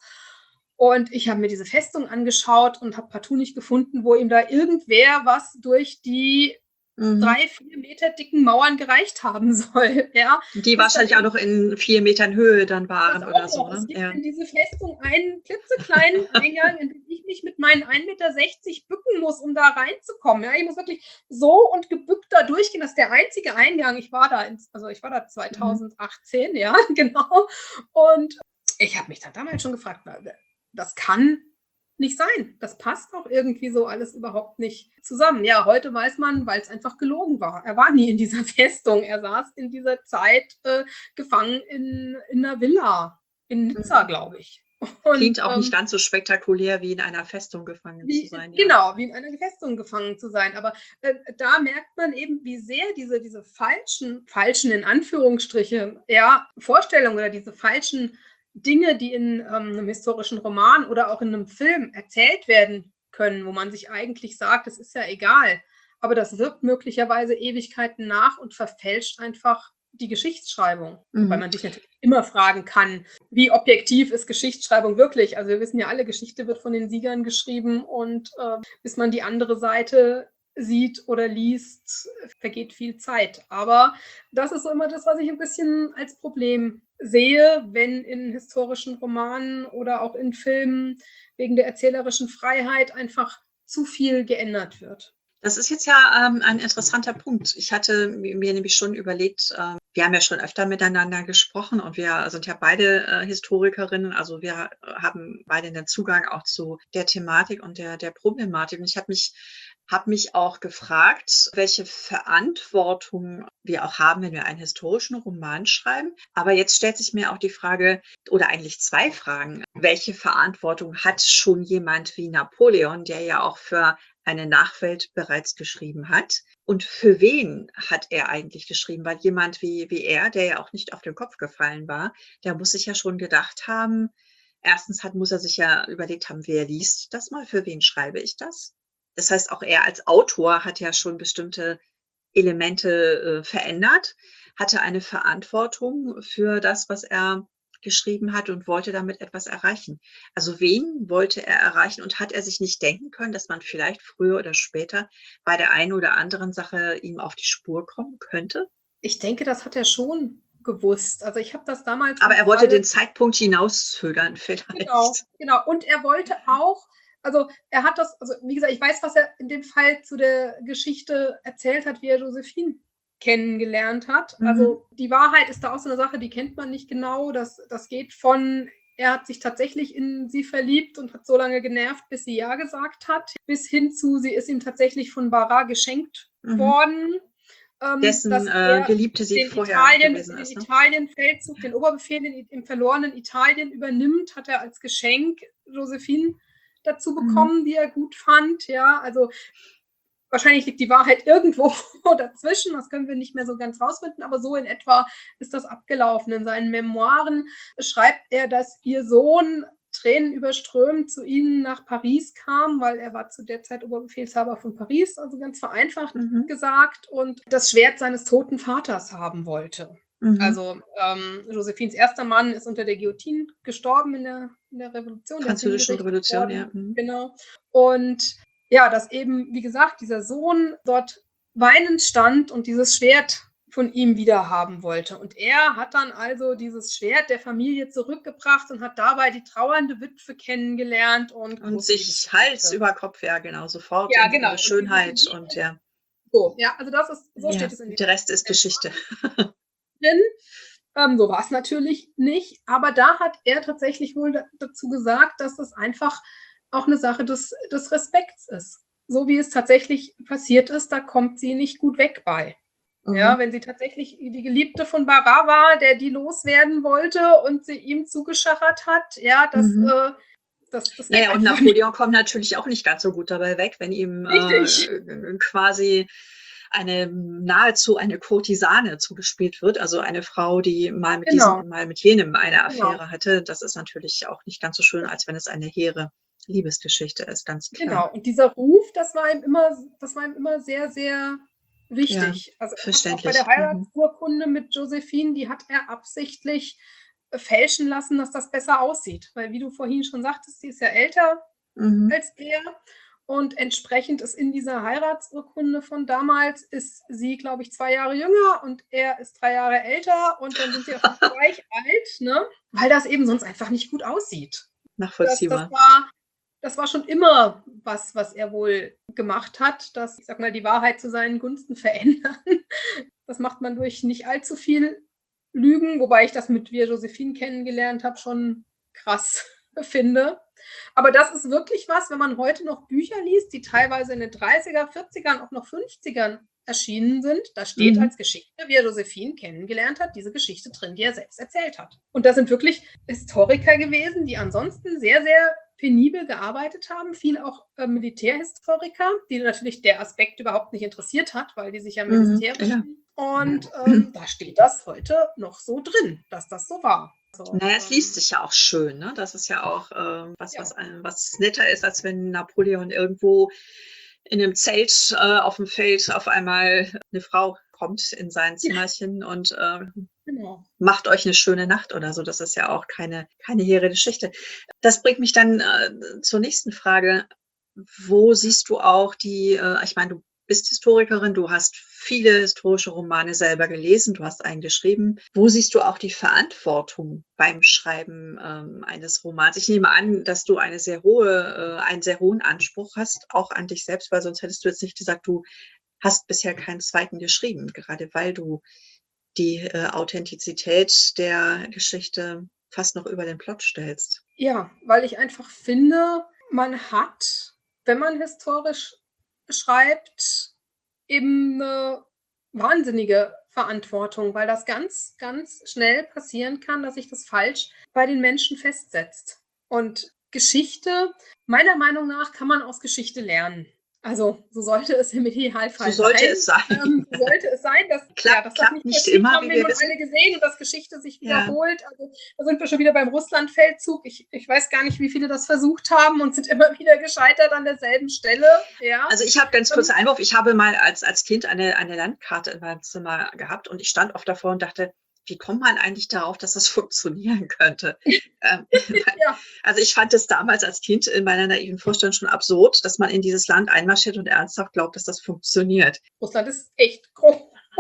Und ich habe mir diese Festung angeschaut und habe partout nicht gefunden, wo ihm da irgendwer was durch die Mhm. 3, 4 Meter dicken Mauern gereicht haben soll. Ja, Die bis dann wahrscheinlich auch noch in 4 Metern Höhe dann das waren oder auch so, noch. ne? Es gibt Ja. in diese Festung einen klitzekleinen Eingang, in den ich mich mit meinen 1,60 Meter bücken muss, um da reinzukommen. Ja, ich muss wirklich so und gebückt da durchgehen. Das ist der einzige Eingang. Ich war da Mhm. 2018, ja, genau. Und ich habe mich dann damals schon gefragt, das kann nicht sein. Das passt auch irgendwie so alles überhaupt nicht zusammen. Ja, heute weiß man, weil es einfach gelogen war. Er war nie in dieser Festung. Er saß in dieser Zeit gefangen in einer Villa in Nizza, Mhm. glaube ich. Und Klingt auch nicht ganz so spektakulär, wie in einer Festung gefangen zu wie, sein, ja. genau, wie in einer Festung gefangen zu sein. Aber da merkt man eben, wie sehr diese falschen in Anführungsstriche, ja, Vorstellungen oder diese falschen Dinge, die in einem historischen Roman oder auch in einem Film erzählt werden können, wo man sich eigentlich sagt, es ist ja egal. Aber das wirkt möglicherweise Ewigkeiten nach und verfälscht einfach die Geschichtsschreibung. Wobei Mhm. man sich natürlich immer fragen kann, wie objektiv ist Geschichtsschreibung wirklich? Also wir wissen ja alle, Geschichte wird von den Siegern geschrieben und bis man die andere Seite sieht oder liest, vergeht viel Zeit. Aber das ist so immer das, was ich ein bisschen als Problem sehe, wenn in historischen Romanen oder auch in Filmen wegen der erzählerischen Freiheit einfach zu viel geändert wird. Das ist jetzt ja ein interessanter Punkt. Ich hatte mir nämlich schon überlegt, wir haben ja schon öfter miteinander gesprochen und wir sind ja beide Historikerinnen, also wir haben beide den Zugang auch zu der Thematik und der Problematik. Und ich habe mich auch gefragt, welche Verantwortung wir auch haben, wenn wir einen historischen Roman schreiben. Aber jetzt stellt sich mir auch die Frage, oder eigentlich zwei Fragen. Welche Verantwortung hat schon jemand wie Napoleon, der ja auch für eine Nachwelt bereits geschrieben hat? Und für wen hat er eigentlich geschrieben? Weil jemand wie er, der ja auch nicht auf den Kopf gefallen war, der muss sich ja schon gedacht haben, erstens muss er sich ja überlegt haben, wer liest das mal? Für wen schreibe ich das? Das heißt, auch er als Autor hat ja schon bestimmte Elemente, verändert, hatte eine Verantwortung für das, was er geschrieben hat und wollte damit etwas erreichen. Also, wen wollte er erreichen und hat er sich nicht denken können, dass man vielleicht früher oder später bei der einen oder anderen Sache ihm auf die Spur kommen könnte? Ich denke, das hat er schon gewusst. Also, ich habe das damals Aber im er wollte Falle den Zeitpunkt hinauszögern genau, vielleicht. genau. Und er wollte auch also, er hat das also, wie gesagt, ich weiß, was er in dem Fall zu der Geschichte erzählt hat, wie er Josephine kennengelernt hat. Mhm, Also, die Wahrheit ist da auch so 'ne Sache, die kennt man nicht genau. Das geht von er hat sich tatsächlich in sie verliebt und hat so lange genervt, bis sie ja gesagt hat, bis hin zu, sie ist ihm tatsächlich von Barras geschenkt mhm. worden, Dessen, dass er Geliebte sie vorher gewesen Den ist, ne? Italienfeldzug, den Oberbefehl im verlorenen Italien übernimmt, hat er als Geschenk Josephine dazu Mhm, bekommen, die er gut fand. Ja, also wahrscheinlich liegt die Wahrheit irgendwo dazwischen, das können wir nicht mehr so ganz rausfinden, aber so in etwa ist das abgelaufen. In seinen Memoiren schreibt er, dass ihr Sohn tränenüberströmt zu ihnen nach Paris kam, weil er war zu der Zeit Oberbefehlshaber von Paris, also ganz vereinfacht mhm, gesagt, und das Schwert seines toten Vaters haben wollte. mhm. Also Josephines erster Mann ist unter der Guillotine gestorben in der Revolution, der ist Französischen hingerichtet Revolution, ja. worden, Mhm. genau. Und ja, dass eben, wie gesagt, dieser Sohn dort weinend stand und dieses Schwert von ihm wieder haben wollte. Und er hat dann also dieses Schwert der Familie zurückgebracht und hat dabei die trauernde Witwe kennengelernt und Und große sich Hals Liebesgeschichte. über Kopf, ja genau, sofort Ja, in genau. ihre Und diese Schönheit Liebe und ja, so, ja, also das ist so steht ja, es in der dieser Rest ist Geschichte. drin. So war es natürlich nicht, aber da hat er tatsächlich wohl dazu gesagt, dass das einfach auch eine Sache des Respekts ist. So wie es tatsächlich passiert ist, da kommt sie nicht gut weg bei. Mhm. Ja, wenn sie tatsächlich die Geliebte von Barras war, der die loswerden wollte und sie ihm zugeschachert hat, ja, Mhm. das Na geht ja, und einfach nicht. Napoleon kommt natürlich auch nicht ganz so gut dabei weg, wenn ihm, Richtig. quasi nahezu eine Kurtisane zugespielt wird, also eine Frau, die mal mit diesem Genau, und mal mit jenem eine genau. Affäre hatte. Das ist natürlich auch nicht ganz so schön, als wenn es eine hehre Liebesgeschichte ist, ganz klar. Genau, und dieser Ruf, das war ihm immer sehr, sehr Ja, wichtig. Also, er hat auch bei der verständlich. Mhm. Heiratsurkunde mit Josephine, die hat er absichtlich, fälschen lassen, dass das besser aussieht. Weil wie du vorhin schon sagtest, sie ist ja älter Mhm. als er und entsprechend ist in dieser Heiratsurkunde von damals ist sie, glaube ich, 2 Jahre jünger und er ist 3 Jahre älter und dann sind sie auch noch gleich alt, ne? Weil das eben sonst einfach nicht gut aussieht. Das das Nachvollziehbar. war das war schon immer was er wohl gemacht hat, dass, ich sage mal, die Wahrheit zu seinen Gunsten verändern. Das macht man durch nicht allzu viel Lügen, wobei ich das mit wie er Josephine kennengelernt habe, schon krass finde. Aber das ist wirklich was, wenn man heute noch Bücher liest, die teilweise in den 30er, 40ern, auch noch 50ern erschienen sind, da steht Mhm. als Geschichte, wie er Josephine kennengelernt hat, diese Geschichte drin, die er selbst erzählt hat. Und das sind wirklich Historiker gewesen, die ansonsten sehr, sehr penibel gearbeitet haben, viel auch Militärhistoriker, die natürlich der Aspekt überhaupt nicht interessiert hat, weil die sich ja Mhm. Ja. militärischen und da steht das heute noch so drin, dass das so war. Also, Na ja, es liest sich ja auch schön, ne? Das ist ja auch, ja, was netter ist, als wenn Napoleon irgendwo in 'nem Zelt, auf'm Feld auf einmal 'ne Frau kommt in sein ja, Zimmerchen und, genau. macht euch 'ne schöne Nacht oder so. Das ist ja auch keine hehre Geschichte. Das bringt mich dann, zur nächsten Frage. Wo siehst du auch ich meine, du bist Historikerin, du hast viele historische Romane selber gelesen, du hast einen geschrieben. Wo siehst du auch die Verantwortung beim Schreiben, eines Romans? Ich nehme an, dass du einen sehr hohen Anspruch hast, auch an dich selbst, weil sonst hättest du jetzt nicht gesagt, du hast bisher keinen zweiten geschrieben, gerade weil du die, Authentizität der Geschichte fast noch über den Plot stellst. Ja, weil ich einfach finde, man hat, wenn man historisch schreibt, eben 'ne wahnsinnige Verantwortung, weil das ganz, ganz schnell passieren kann, dass sich das falsch bei den Menschen festsetzt. Und Geschichte meiner Meinung nach kann man aus Geschichte lernen. Also, so sollte es im So Idealfall sollte sein. es sein. So sollte es sein, dass das Klappt nicht nicht passiert, immer, haben wie wir wir nun wissen. alle gesehen und dass Geschichte sich Ja. wiederholt. Also, da sind wir schon wieder beim Russlandfeldzug. Ich weiß gar nicht, wie viele das versucht haben und sind immer wieder gescheitert an derselben Stelle. Ja. Also ich habe ganz kurzer Einwurf. Ich habe mal als Kind eine Landkarte in meinem Zimmer gehabt und ich stand oft davor und dachte, wie kommt man eigentlich darauf, dass das funktionieren könnte? Ja. Also ich fand es damals als Kind in meiner naiven Vorstellung schon absurd, dass man in dieses Land einmarschiert und ernsthaft glaubt, dass das funktioniert. Russland ist echt groß.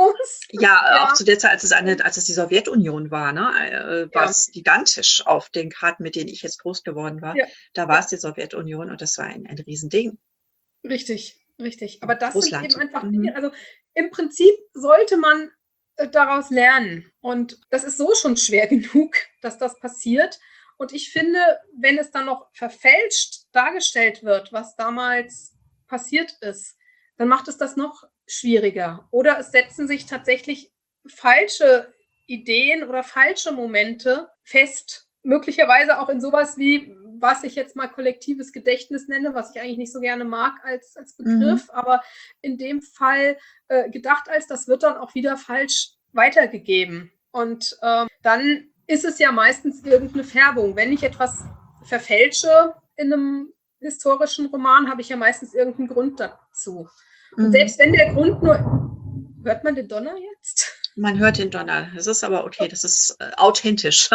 Ja, auch zu der Zeit, als es die Sowjetunion war, ne, war Ja. es gigantisch auf den Karten, mit denen ich jetzt groß geworden war. Ja. Da war es die Sowjetunion und das war ein Riesending. Richtig, richtig. Aber das sind Russland. eben einfach Dinge, also im Prinzip sollte man daraus lernen. Und das ist so schon schwer genug, dass das passiert. Und ich finde, wenn es dann noch verfälscht dargestellt wird, was damals passiert ist, dann macht es das noch schwieriger. Oder es setzen sich tatsächlich falsche Ideen oder falsche Momente fest. Möglicherweise auch in sowas wie, was ich jetzt mal kollektives Gedächtnis nenne, was ich eigentlich nicht so gerne mag als Begriff, aber in dem Fall gedacht als, das wird dann auch wieder falsch weitergegeben. Und dann ist es ja meistens irgendeine Färbung. Wenn ich etwas verfälsche in einem historischen Roman, habe ich ja meistens irgendeinen Grund dazu. Und selbst wenn der Grund nur... Hört man den Donner jetzt? Man hört den Donner. Das ist aber okay, das ist authentisch.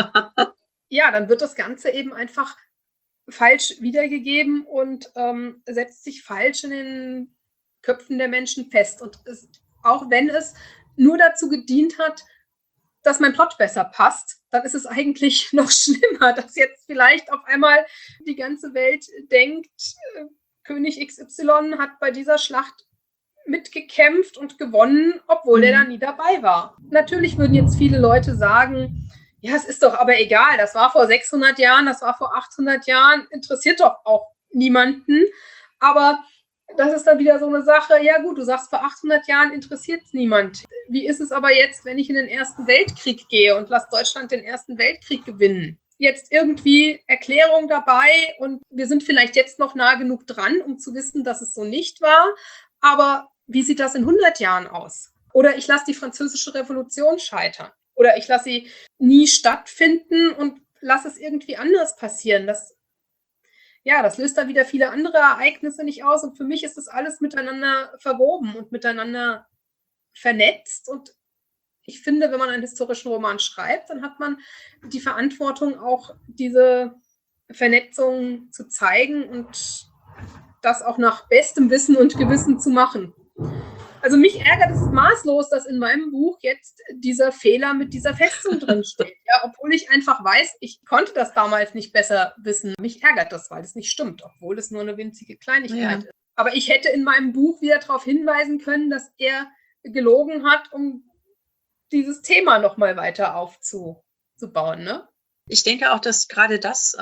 Ja, dann wird das Ganze eben einfach falsch wiedergegeben und setzt sich falsch in den Köpfen der Menschen fest. Und auch wenn es nur dazu gedient hat, dass mein Plot besser passt, dann ist es eigentlich noch schlimmer, dass jetzt vielleicht auf einmal die ganze Welt denkt, König XY hat bei dieser Schlacht mitgekämpft und gewonnen, obwohl er da nie dabei war. Natürlich würden jetzt viele Leute sagen, ja, es ist doch aber egal, das war vor 600 Jahren, das war vor 800 Jahren, interessiert doch auch niemanden. Aber das ist dann wieder so eine Sache, ja gut, du sagst, vor 800 Jahren interessiert es niemand. Wie ist es aber jetzt, wenn ich in den Ersten Weltkrieg gehe und lasse Deutschland den Ersten Weltkrieg gewinnen? Jetzt irgendwie Erklärung dabei und wir sind vielleicht jetzt noch nah genug dran, um zu wissen, dass es so nicht war. Aber wie sieht das in 100 Jahren aus? Oder ich lasse die Französische Revolution scheitern. Oder ich lasse sie nie stattfinden und lasse es irgendwie anders passieren. Das löst dann wieder viele andere Ereignisse nicht aus. Und für mich ist das alles miteinander verwoben und miteinander vernetzt. Und ich finde, wenn man einen historischen Roman schreibt, dann hat man die Verantwortung, auch diese Vernetzung zu zeigen und das auch nach bestem Wissen und Gewissen zu machen. Also mich ärgert es maßlos, dass in meinem Buch jetzt dieser Fehler mit dieser Festung drin steht. Ja, obwohl ich einfach weiß, ich konnte das damals nicht besser wissen. Mich ärgert das, weil es nicht stimmt, obwohl es nur eine winzige Kleinigkeit ist. Aber ich hätte in meinem Buch wieder darauf hinweisen können, dass er gelogen hat, um dieses Thema nochmal weiter aufzubauen, ne? Ich denke auch, dass gerade das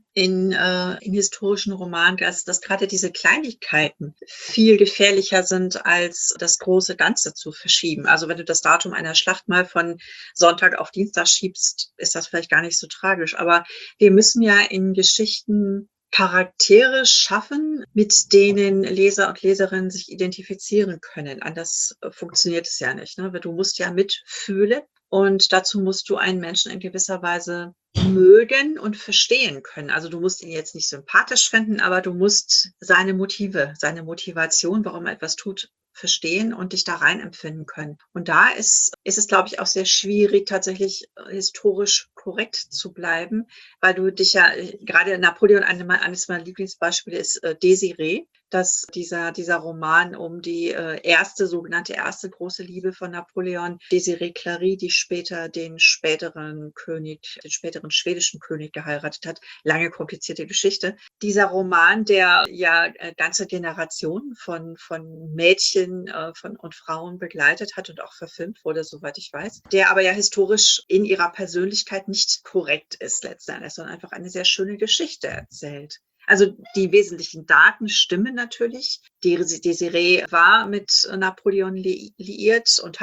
in historischen Romanen, dass gerade diese Kleinigkeiten viel gefährlicher sind, als das große Ganze zu verschieben. Also wenn du das Datum einer Schlacht mal von Sonntag auf Dienstag schiebst, ist das vielleicht gar nicht so tragisch. Aber wir müssen ja in Geschichten Charaktere schaffen, mit denen Leser und Leserinnen sich identifizieren können. Anders funktioniert es ja nicht, ne? Du musst ja mitfühlen. Und dazu musst du einen Menschen in gewisser Weise mögen und verstehen können. Also du musst ihn jetzt nicht sympathisch finden, aber du musst seine Motive, seine Motivation, warum er etwas tut, verstehen und dich da rein empfinden können. Und da ist es, glaube ich, auch sehr schwierig, tatsächlich historisch korrekt zu bleiben, weil du dich ja, gerade Napoleon, eines meiner Lieblingsbeispiele ist Desiree, dass dieser Roman um die sogenannte erste große Liebe von Napoleon, Desiree Clary, die später den späteren schwedischen König geheiratet hat. Lange komplizierte Geschichte. Dieser Roman, der ja ganze Generationen von Mädchen und Frauen begleitet hat und auch verfilmt wurde, soweit ich weiß, der aber ja historisch in ihrer Persönlichkeit nicht korrekt ist letzten Endes, sondern einfach eine sehr schöne Geschichte erzählt. Also die wesentlichen Daten stimmen natürlich. Desiree war mit Napoleon liiert und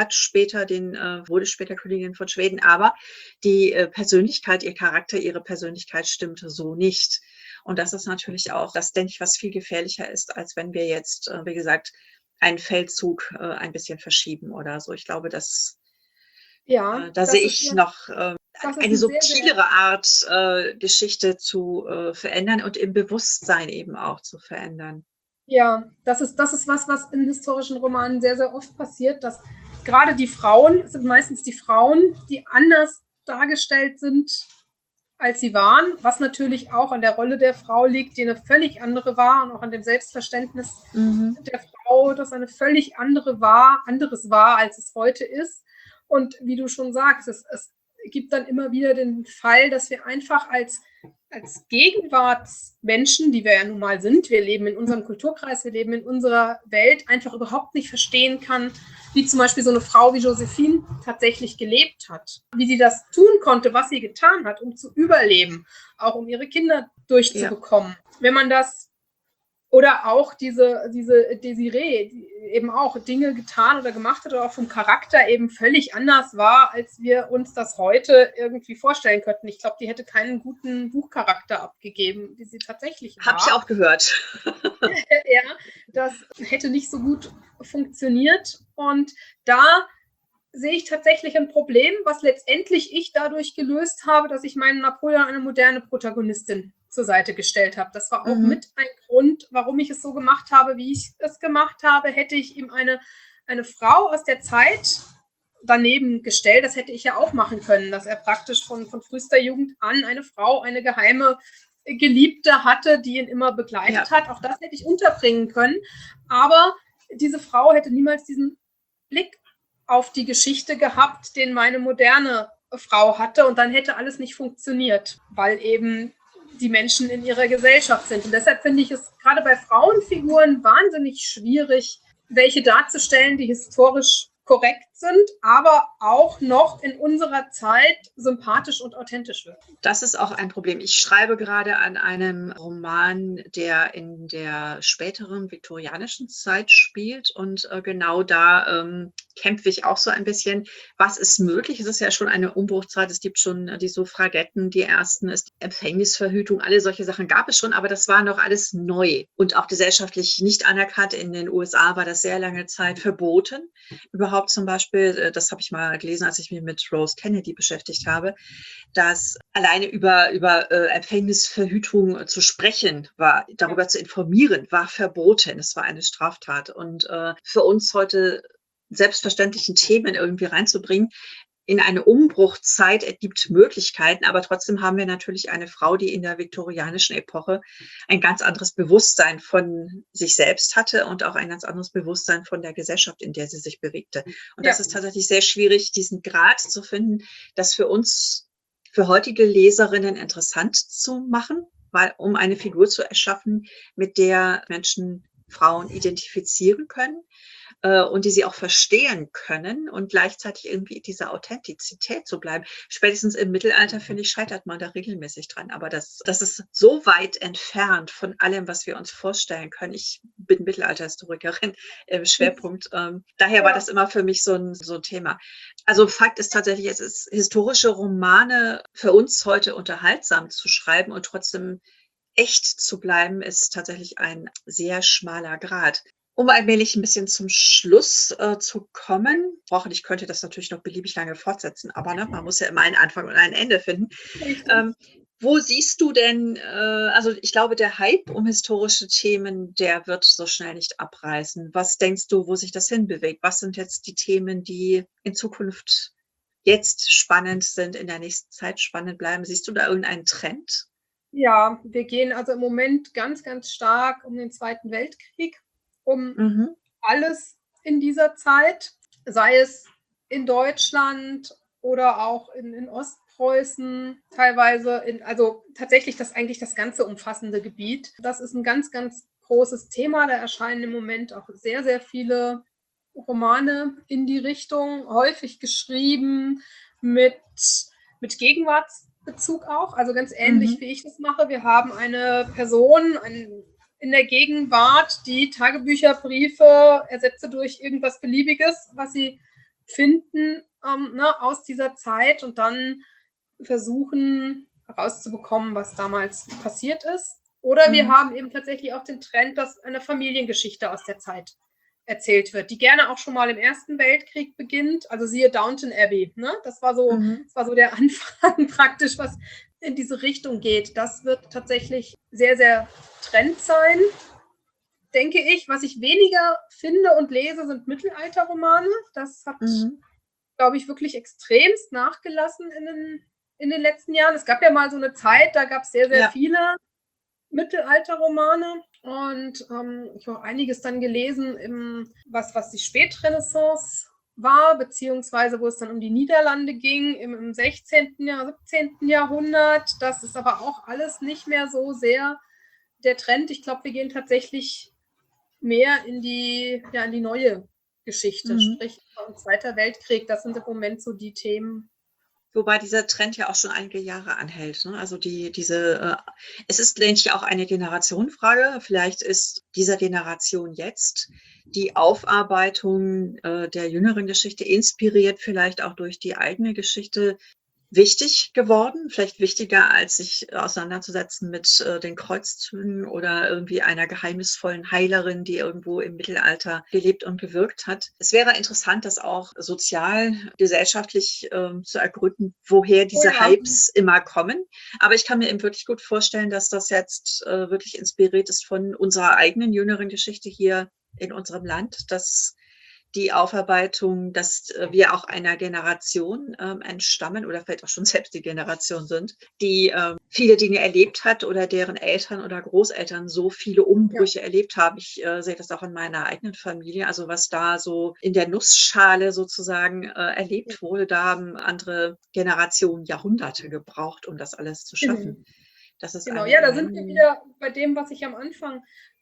wurde später Königin von Schweden, aber die Persönlichkeit, ihr Charakter, ihre Persönlichkeit stimmte so nicht. Und das ist natürlich auch, das denke ich, was viel gefährlicher ist, als wenn wir jetzt, wie gesagt, einen Feldzug ein bisschen verschieben oder so. Ich glaube, Ja, da sehe ich noch das ist eine ein sehr, sehr, subtilere Art, Geschichte zu verändern und im Bewusstsein eben auch zu verändern. ja, das ist was in historischen Romanen sehr, sehr oft passiert, dass gerade die Frauen, es sind meistens die Frauen, die anders dargestellt sind, als sie waren, was natürlich auch an der Rolle der Frau liegt, die eine völlig andere war und auch an dem Selbstverständnis Mhm. der Frau, das eine völlig anderes war, als es heute ist. Und wie du schon sagst, es gibt dann immer wieder den Fall, dass wir einfach als Gegenwartsmenschen, die wir ja nun mal sind, wir leben in unserem Kulturkreis, wir leben in unserer Welt, einfach überhaupt nicht verstehen kann, wie zum Beispiel so eine Frau wie Josephine tatsächlich gelebt hat. Wie sie das tun konnte, was sie getan hat, um zu überleben, auch um ihre Kinder durchzubekommen. Ja. Wenn man das oder auch diese Desiree, die eben auch Dinge getan oder gemacht hat oder auch vom Charakter eben völlig anders war, als wir uns das heute irgendwie vorstellen könnten. Ich glaube, die hätte keinen guten Buchcharakter abgegeben, wie sie tatsächlich war. Habe ich auch gehört. Ja, das hätte nicht so gut funktioniert. Und da sehe ich tatsächlich ein Problem, was letztendlich ich dadurch gelöst habe, dass ich meinen Napoleon eine moderne Protagonistin zur Seite gestellt habe. Das war auch mit ein Grund, warum ich es so gemacht habe, wie ich es gemacht habe. Hätte ich ihm eine Frau aus der Zeit daneben gestellt, das hätte ich ja auch machen können, dass er praktisch von frühester Jugend an eine Frau, eine geheime Geliebte hatte, die ihn immer begleitet hat. Auch das hätte ich unterbringen können. Aber diese Frau hätte niemals diesen Blick auf die Geschichte gehabt, den meine moderne Frau hatte. Und dann hätte alles nicht funktioniert, weil eben die Menschen in ihrer Gesellschaft sind. Und deshalb finde ich es gerade bei Frauenfiguren wahnsinnig schwierig, welche darzustellen, die historisch korrekt sind, aber auch noch in unserer Zeit sympathisch und authentisch wirken. Das ist auch ein Problem. Ich schreibe gerade an einem Roman, der in der späteren viktorianischen Zeit spielt und genau da kämpfe ich auch so ein bisschen. Was ist möglich? Es ist ja schon eine Umbruchzeit. Es gibt schon die Suffragetten, die ersten, ist Empfängnisverhütung, alle solche Sachen gab es schon, aber das war noch alles neu und auch gesellschaftlich nicht anerkannt. In den USA war das sehr lange Zeit verboten. Überhaupt zum Beispiel, das habe ich mal gelesen, als ich mich mit Rose Kennedy beschäftigt habe, dass alleine über Empfängnisverhütung zu sprechen war, darüber zu informieren, war verboten. Es war eine Straftat. Und für uns heute selbstverständlichen Themen irgendwie reinzubringen, in eine Umbruchzeit ergibt Möglichkeiten, aber trotzdem haben wir natürlich eine Frau, die in der viktorianischen Epoche ein ganz anderes Bewusstsein von sich selbst hatte und auch ein ganz anderes Bewusstsein von der Gesellschaft, in der sie sich bewegte. Und das ist tatsächlich sehr schwierig, diesen Grad zu finden, das für uns, für heutige Leserinnen interessant zu machen, weil um eine Figur zu erschaffen, mit der Menschen, Frauen identifizieren können und die sie auch verstehen können und gleichzeitig irgendwie dieser Authentizität zu bleiben. Spätestens im Mittelalter, finde ich, scheitert man da regelmäßig dran. Aber das ist so weit entfernt von allem, was wir uns vorstellen können. Ich bin Mittelalterhistorikerin im Schwerpunkt. Daher war das immer für mich so ein Thema. Also Fakt ist tatsächlich, es ist historische Romane für uns heute unterhaltsam zu schreiben und trotzdem echt zu bleiben, ist tatsächlich ein sehr schmaler Grad. Um allmählich ein bisschen zum Schluss zu kommen, ich könnte das natürlich noch beliebig lange fortsetzen, aber ne, man muss ja immer einen Anfang und ein Ende finden. Wo siehst du denn, also ich glaube, der Hype um historische Themen, der wird so schnell nicht abreißen. Was denkst du, wo sich das hinbewegt? Was sind jetzt die Themen, die in Zukunft jetzt spannend sind, in der nächsten Zeit spannend bleiben? Siehst du da irgendeinen Trend? Ja, wir gehen also im Moment ganz, ganz stark um den Zweiten Weltkrieg, um alles in dieser Zeit, sei es in Deutschland oder auch in Ostpreußen, teilweise also tatsächlich eigentlich das ganze umfassende Gebiet. Das ist ein ganz, ganz großes Thema. Da erscheinen im Moment auch sehr, sehr viele Romane in die Richtung, häufig geschrieben mit Gegenwartsbezug auch, also ganz ähnlich wie ich das mache. Wir haben eine Person in der Gegenwart, die Tagebücher, Briefe ersetze durch irgendwas Beliebiges, was sie finden aus dieser Zeit und dann versuchen herauszubekommen, was damals passiert ist. Oder wir Mhm. haben eben tatsächlich auch den Trend, dass eine Familiengeschichte aus der Zeit erzählt wird, die gerne auch schon mal im Ersten Weltkrieg beginnt. Also siehe Downton Abbey. Ne? Mhm. Das war so der Anfang praktisch, was in diese Richtung geht. Das wird tatsächlich sehr, sehr Trend sein, denke ich. Was ich weniger finde und lese, sind Mittelalterromane. Das hat, Mhm. glaube ich, wirklich extremst nachgelassen in den letzten Jahren. Es gab ja mal so eine Zeit, da gab es sehr, sehr Ja. viele Mittelalterromane und ich habe auch einiges dann gelesen, was die Spätrenaissance war, beziehungsweise wo es dann um die Niederlande ging im 16., 17. Jahrhundert. Das ist aber auch alles nicht mehr so sehr der Trend. Ich glaube, wir gehen tatsächlich mehr in die neue Geschichte, Mhm. sprich Zweiter Weltkrieg. Das sind im Moment so die Themen. Wobei dieser Trend ja auch schon einige Jahre anhält, ne? Also es ist, denke ich, auch eine Generationenfrage. Vielleicht ist dieser Generation jetzt die Aufarbeitung, der jüngeren Geschichte, inspiriert vielleicht auch durch die eigene Geschichte, wichtig geworden, vielleicht wichtiger, als sich auseinanderzusetzen mit, den Kreuzzügen oder irgendwie einer geheimnisvollen Heilerin, die irgendwo im Mittelalter gelebt und gewirkt hat. Es wäre interessant, das auch sozial, gesellschaftlich, zu ergründen, woher Oh diese ja, Hypes immer kommen. Aber ich kann mir eben wirklich gut vorstellen, dass das jetzt, wirklich inspiriert ist von unserer eigenen jüngeren Geschichte hier in unserem Land, dass die Aufarbeitung, dass, wir auch einer Generation, entstammen oder vielleicht auch schon selbst die Generation sind, die, viele Dinge erlebt hat oder deren Eltern oder Großeltern so viele ja, Umbrüche erlebt haben. Ich, sehe das auch in meiner eigenen Familie. Also, was da so in der Nussschale sozusagen, ja. erlebt wurde, da haben andere Generationen Jahrhunderte gebraucht, um das alles zu schaffen. Mhm. Das ist Genau, eine ja, da sind wir enorme wieder bei dem, was ich am Anfang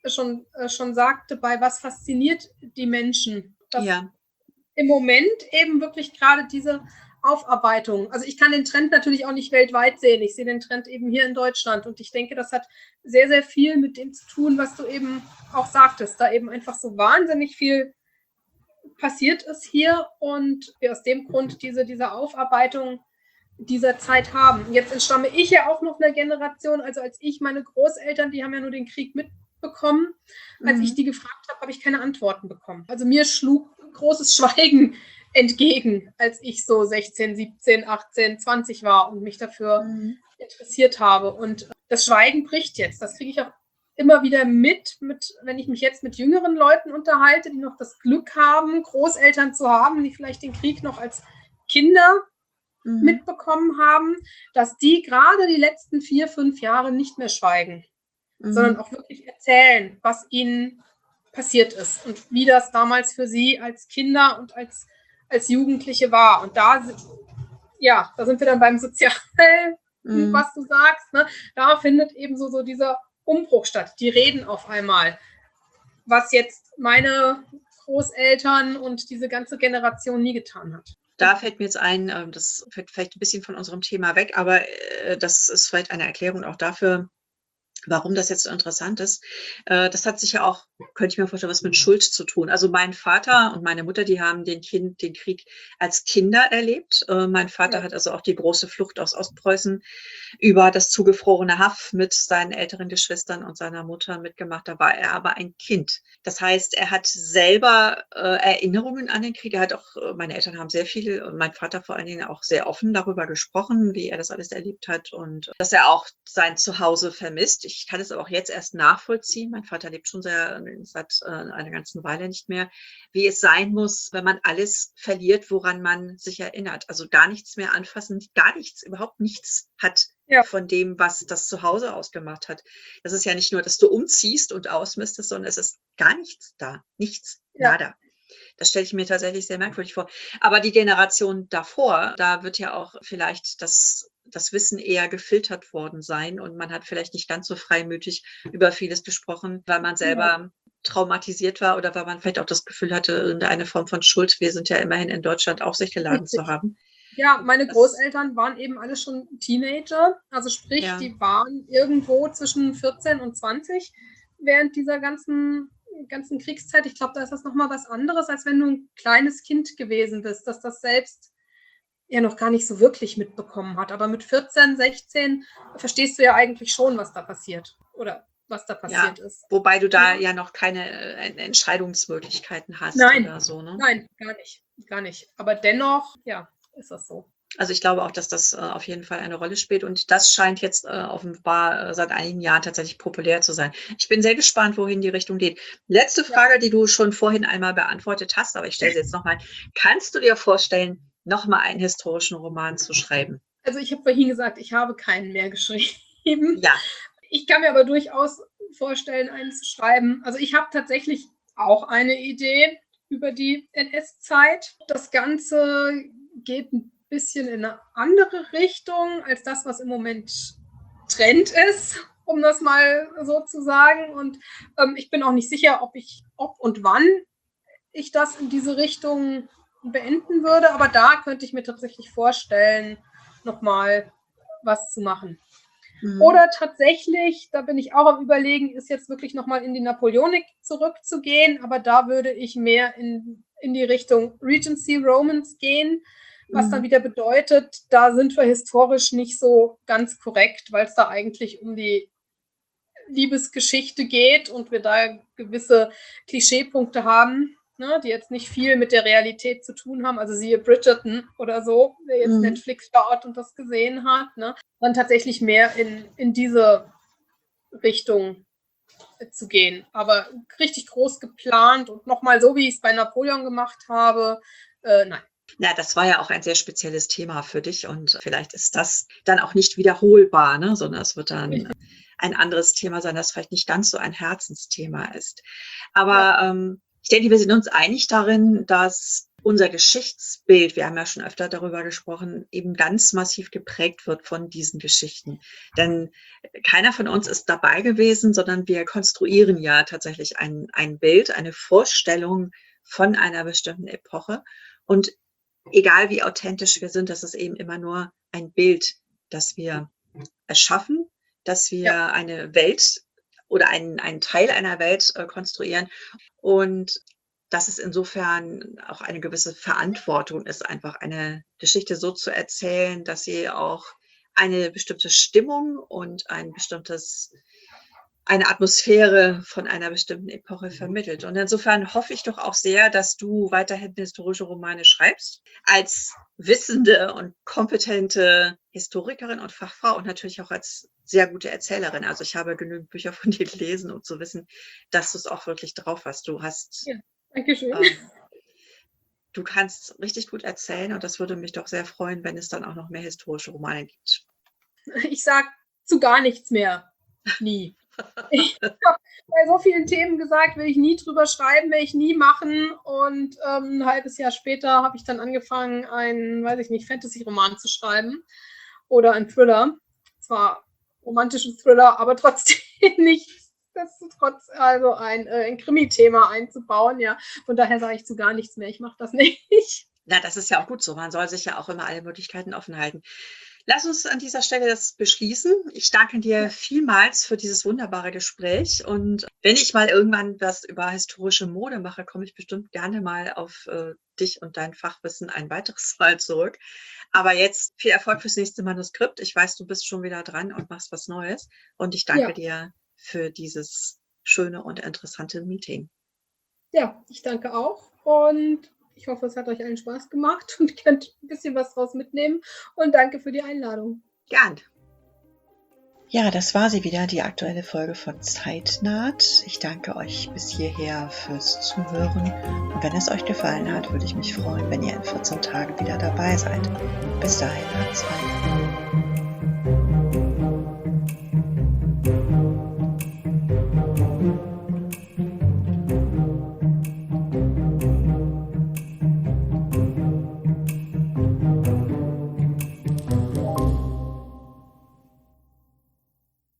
schon sagte, bei was fasziniert die Menschen. Dass ja. im Moment eben wirklich gerade diese Aufarbeitung. Also ich kann den Trend natürlich auch nicht weltweit sehen. Ich sehe den Trend eben hier in Deutschland. Und ich denke, das hat sehr, sehr viel mit dem zu tun, was du eben auch sagtest. Da eben einfach so wahnsinnig viel passiert ist hier und wir aus dem Grund diese Aufarbeitung dieser Zeit haben. Jetzt entstamme ich ja auch noch einer Generation, also als ich meine Großeltern, die haben ja nur den Krieg mitbekommen, als ich Mhm. die gefragt habe, habe ich keine Antworten bekommen. Also mir schlug großes Schweigen entgegen, als ich so 16, 17, 18, 20 war und mich dafür Mhm. interessiert habe. Und das Schweigen bricht jetzt. Das kriege ich auch immer wieder mit, wenn ich mich jetzt mit jüngeren Leuten unterhalte, die noch das Glück haben, Großeltern zu haben, die vielleicht den Krieg noch als Kinder Mhm. mitbekommen haben, dass die gerade die letzten 4, 5 Jahre nicht mehr schweigen, sondern Mhm. auch wirklich erzählen, was ihnen passiert ist und wie das damals für sie als Kinder und als Jugendliche war. Und da sind wir dann beim Sozialen, Mhm. was du sagst. Ne? Da findet eben so dieser Umbruch statt. Die reden auf einmal, was jetzt meine Großeltern und diese ganze Generation nie getan hat. Da fällt mir jetzt ein, das fällt vielleicht ein bisschen von unserem Thema weg, aber, das ist vielleicht eine Erklärung auch dafür, warum das jetzt so interessant ist. Das hat sicher auch, könnte ich mir vorstellen, was mit Schuld zu tun. Also, mein Vater und meine Mutter, die haben den Krieg als Kinder erlebt. Mein Vater Ja, hat also auch die große Flucht aus Ostpreußen über das zugefrorene Haff mit seinen älteren Geschwistern und seiner Mutter mitgemacht. Da war er aber ein Kind. Das heißt, er hat selber, Erinnerungen an den Krieg. Er hat auch meine Eltern haben sehr viel und mein Vater vor allen Dingen auch sehr offen darüber gesprochen, wie er das alles erlebt hat und dass er auch sein Zuhause vermisst. Ich kann es aber auch jetzt erst nachvollziehen. Mein Vater lebt schon seit, einer ganzen Weile nicht mehr, wie es sein muss, wenn man alles verliert, woran man sich erinnert. Also gar nichts mehr anfassen, gar nichts, überhaupt nichts hat ja, von dem, was das Zuhause ausgemacht hat. Das ist ja nicht nur, dass du umziehst und ausmistest, sondern es ist gar nichts da. Nichts, ja. nada. Das stelle ich mir tatsächlich sehr merkwürdig vor. Aber die Generation davor, da wird ja auch vielleicht das Wissen eher gefiltert worden sein und man hat vielleicht nicht ganz so freimütig über vieles gesprochen, weil man Ja, selber traumatisiert war oder weil man vielleicht auch das Gefühl hatte, irgendeine Form von Schuld, wir sind ja immerhin in Deutschland, auf sich geladen zu richtig. haben. Ja, meine Das Großeltern waren eben alle schon Teenager, also sprich, ja. die waren irgendwo zwischen 14 und 20 während dieser ganzen Kriegszeit. Ich glaube, da ist das noch mal was anderes, als wenn du ein kleines Kind gewesen bist, dass das selbst ja noch gar nicht so wirklich mitbekommen hat. Aber mit 14, 16 verstehst du ja eigentlich schon, was da passiert. Oder was da Ja, passiert ist. wobei du da Ja. ja noch keine Entscheidungsmöglichkeiten hast Nein, oder so, ne? nein, gar nicht. Aber dennoch, ja, ist das so. Also ich glaube auch, dass das auf jeden Fall eine Rolle spielt und das scheint jetzt offenbar seit einigen Jahren tatsächlich populär zu sein. Ich bin sehr gespannt, wohin die Richtung geht. Letzte Ja. Frage, die du schon vorhin einmal beantwortet hast, aber ich stelle sie jetzt nochmal. Kannst du dir vorstellen, nochmal einen historischen Roman zu schreiben? Also ich habe vorhin gesagt, ich habe keinen mehr geschrieben. Ja. Ich kann mir aber durchaus vorstellen, einen zu schreiben. Also ich habe tatsächlich auch eine Idee über die NS-Zeit. Das Ganze geht ein bisschen in eine andere Richtung als das, was im Moment Trend ist, um das mal so zu sagen. Und ich bin auch nicht sicher, ob und wann ich das in diese Richtung beenden würde. Aber da könnte ich mir tatsächlich vorstellen, nochmal was zu machen. Oder tatsächlich, da bin ich auch am Überlegen, ist jetzt wirklich nochmal in die Napoleonik zurückzugehen, aber da würde ich mehr in die Richtung Regency Romans gehen, was dann wieder bedeutet, da sind wir historisch nicht so ganz korrekt, weil es da eigentlich um die Liebesgeschichte geht und wir da gewisse Klischeepunkte haben, ne, die jetzt nicht viel mit der Realität zu tun haben. Also siehe Bridgerton oder so, wer jetzt Netflix schaut und das gesehen hat, ne, dann tatsächlich mehr in diese Richtung zu gehen. Aber richtig groß geplant und nochmal so, wie ich es bei Napoleon gemacht habe, nein. Ja, das war ja auch ein sehr spezielles Thema für dich und vielleicht ist das dann auch nicht wiederholbar, ne, sondern es wird dann ein anderes Thema sein, das vielleicht nicht ganz so ein Herzensthema ist. Aber ich denke, wir sind uns einig darin, dass unser Geschichtsbild, wir haben ja schon öfter darüber gesprochen, eben ganz massiv geprägt wird von diesen Geschichten. Denn keiner von uns ist dabei gewesen, sondern wir konstruieren ja tatsächlich ein Bild, eine Vorstellung von einer bestimmten Epoche. Und egal wie authentisch wir sind, das ist eben immer nur ein Bild, das wir erschaffen, dass wir eine Welt oder einen Teil einer Welt konstruieren und dass es insofern auch eine gewisse Verantwortung ist, einfach eine Geschichte so zu erzählen, dass sie auch eine bestimmte Stimmung und eine Atmosphäre von einer bestimmten Epoche vermittelt. Und insofern hoffe ich doch auch sehr, dass du weiterhin historische Romane schreibst, als wissende und kompetente Historikerin und Fachfrau und natürlich auch als sehr gute Erzählerin. Also ich habe genügend Bücher von dir gelesen, um zu wissen, dass du es auch wirklich drauf hast. Dankeschön. Du kannst richtig gut erzählen und das würde mich doch sehr freuen, wenn es dann auch noch mehr historische Romane gibt. Ich sage zu gar nichts mehr. Nie. Ich habe bei so vielen Themen gesagt, will ich nie drüber schreiben, will ich nie machen. Und ein halbes Jahr später habe ich dann angefangen, einen, weiß ich nicht, Fantasy-Roman zu schreiben oder einen Thriller. Zwar romantischen Thriller, aber trotzdem nicht, also ein Krimi-Thema einzubauen. Ja, von daher sage ich zu gar nichts mehr. Ich mache das nicht. Na, das ist ja auch gut so. Man soll sich ja auch immer alle Möglichkeiten offen halten. Lass uns an dieser Stelle das beschließen. Ich danke dir vielmals für dieses wunderbare Gespräch. Und wenn ich mal irgendwann was über historische Mode mache, komme ich bestimmt gerne mal auf dich und dein Fachwissen ein weiteres Mal zurück. Aber jetzt viel Erfolg fürs nächste Manuskript. Ich weiß, du bist schon wieder dran und machst was Neues. Und ich danke dir für dieses schöne und interessante Meeting. Ja, ich danke auch. Und ich hoffe, es hat euch allen Spaß gemacht und ihr könnt ein bisschen was draus mitnehmen. Und danke für die Einladung. Gern. Ja, das war sie wieder, die aktuelle Folge von Zeitnaht. Ich danke euch bis hierher fürs Zuhören. Und wenn es euch gefallen hat, würde ich mich freuen, wenn ihr in 14 Tagen wieder dabei seid. Bis dahin, habt's fein.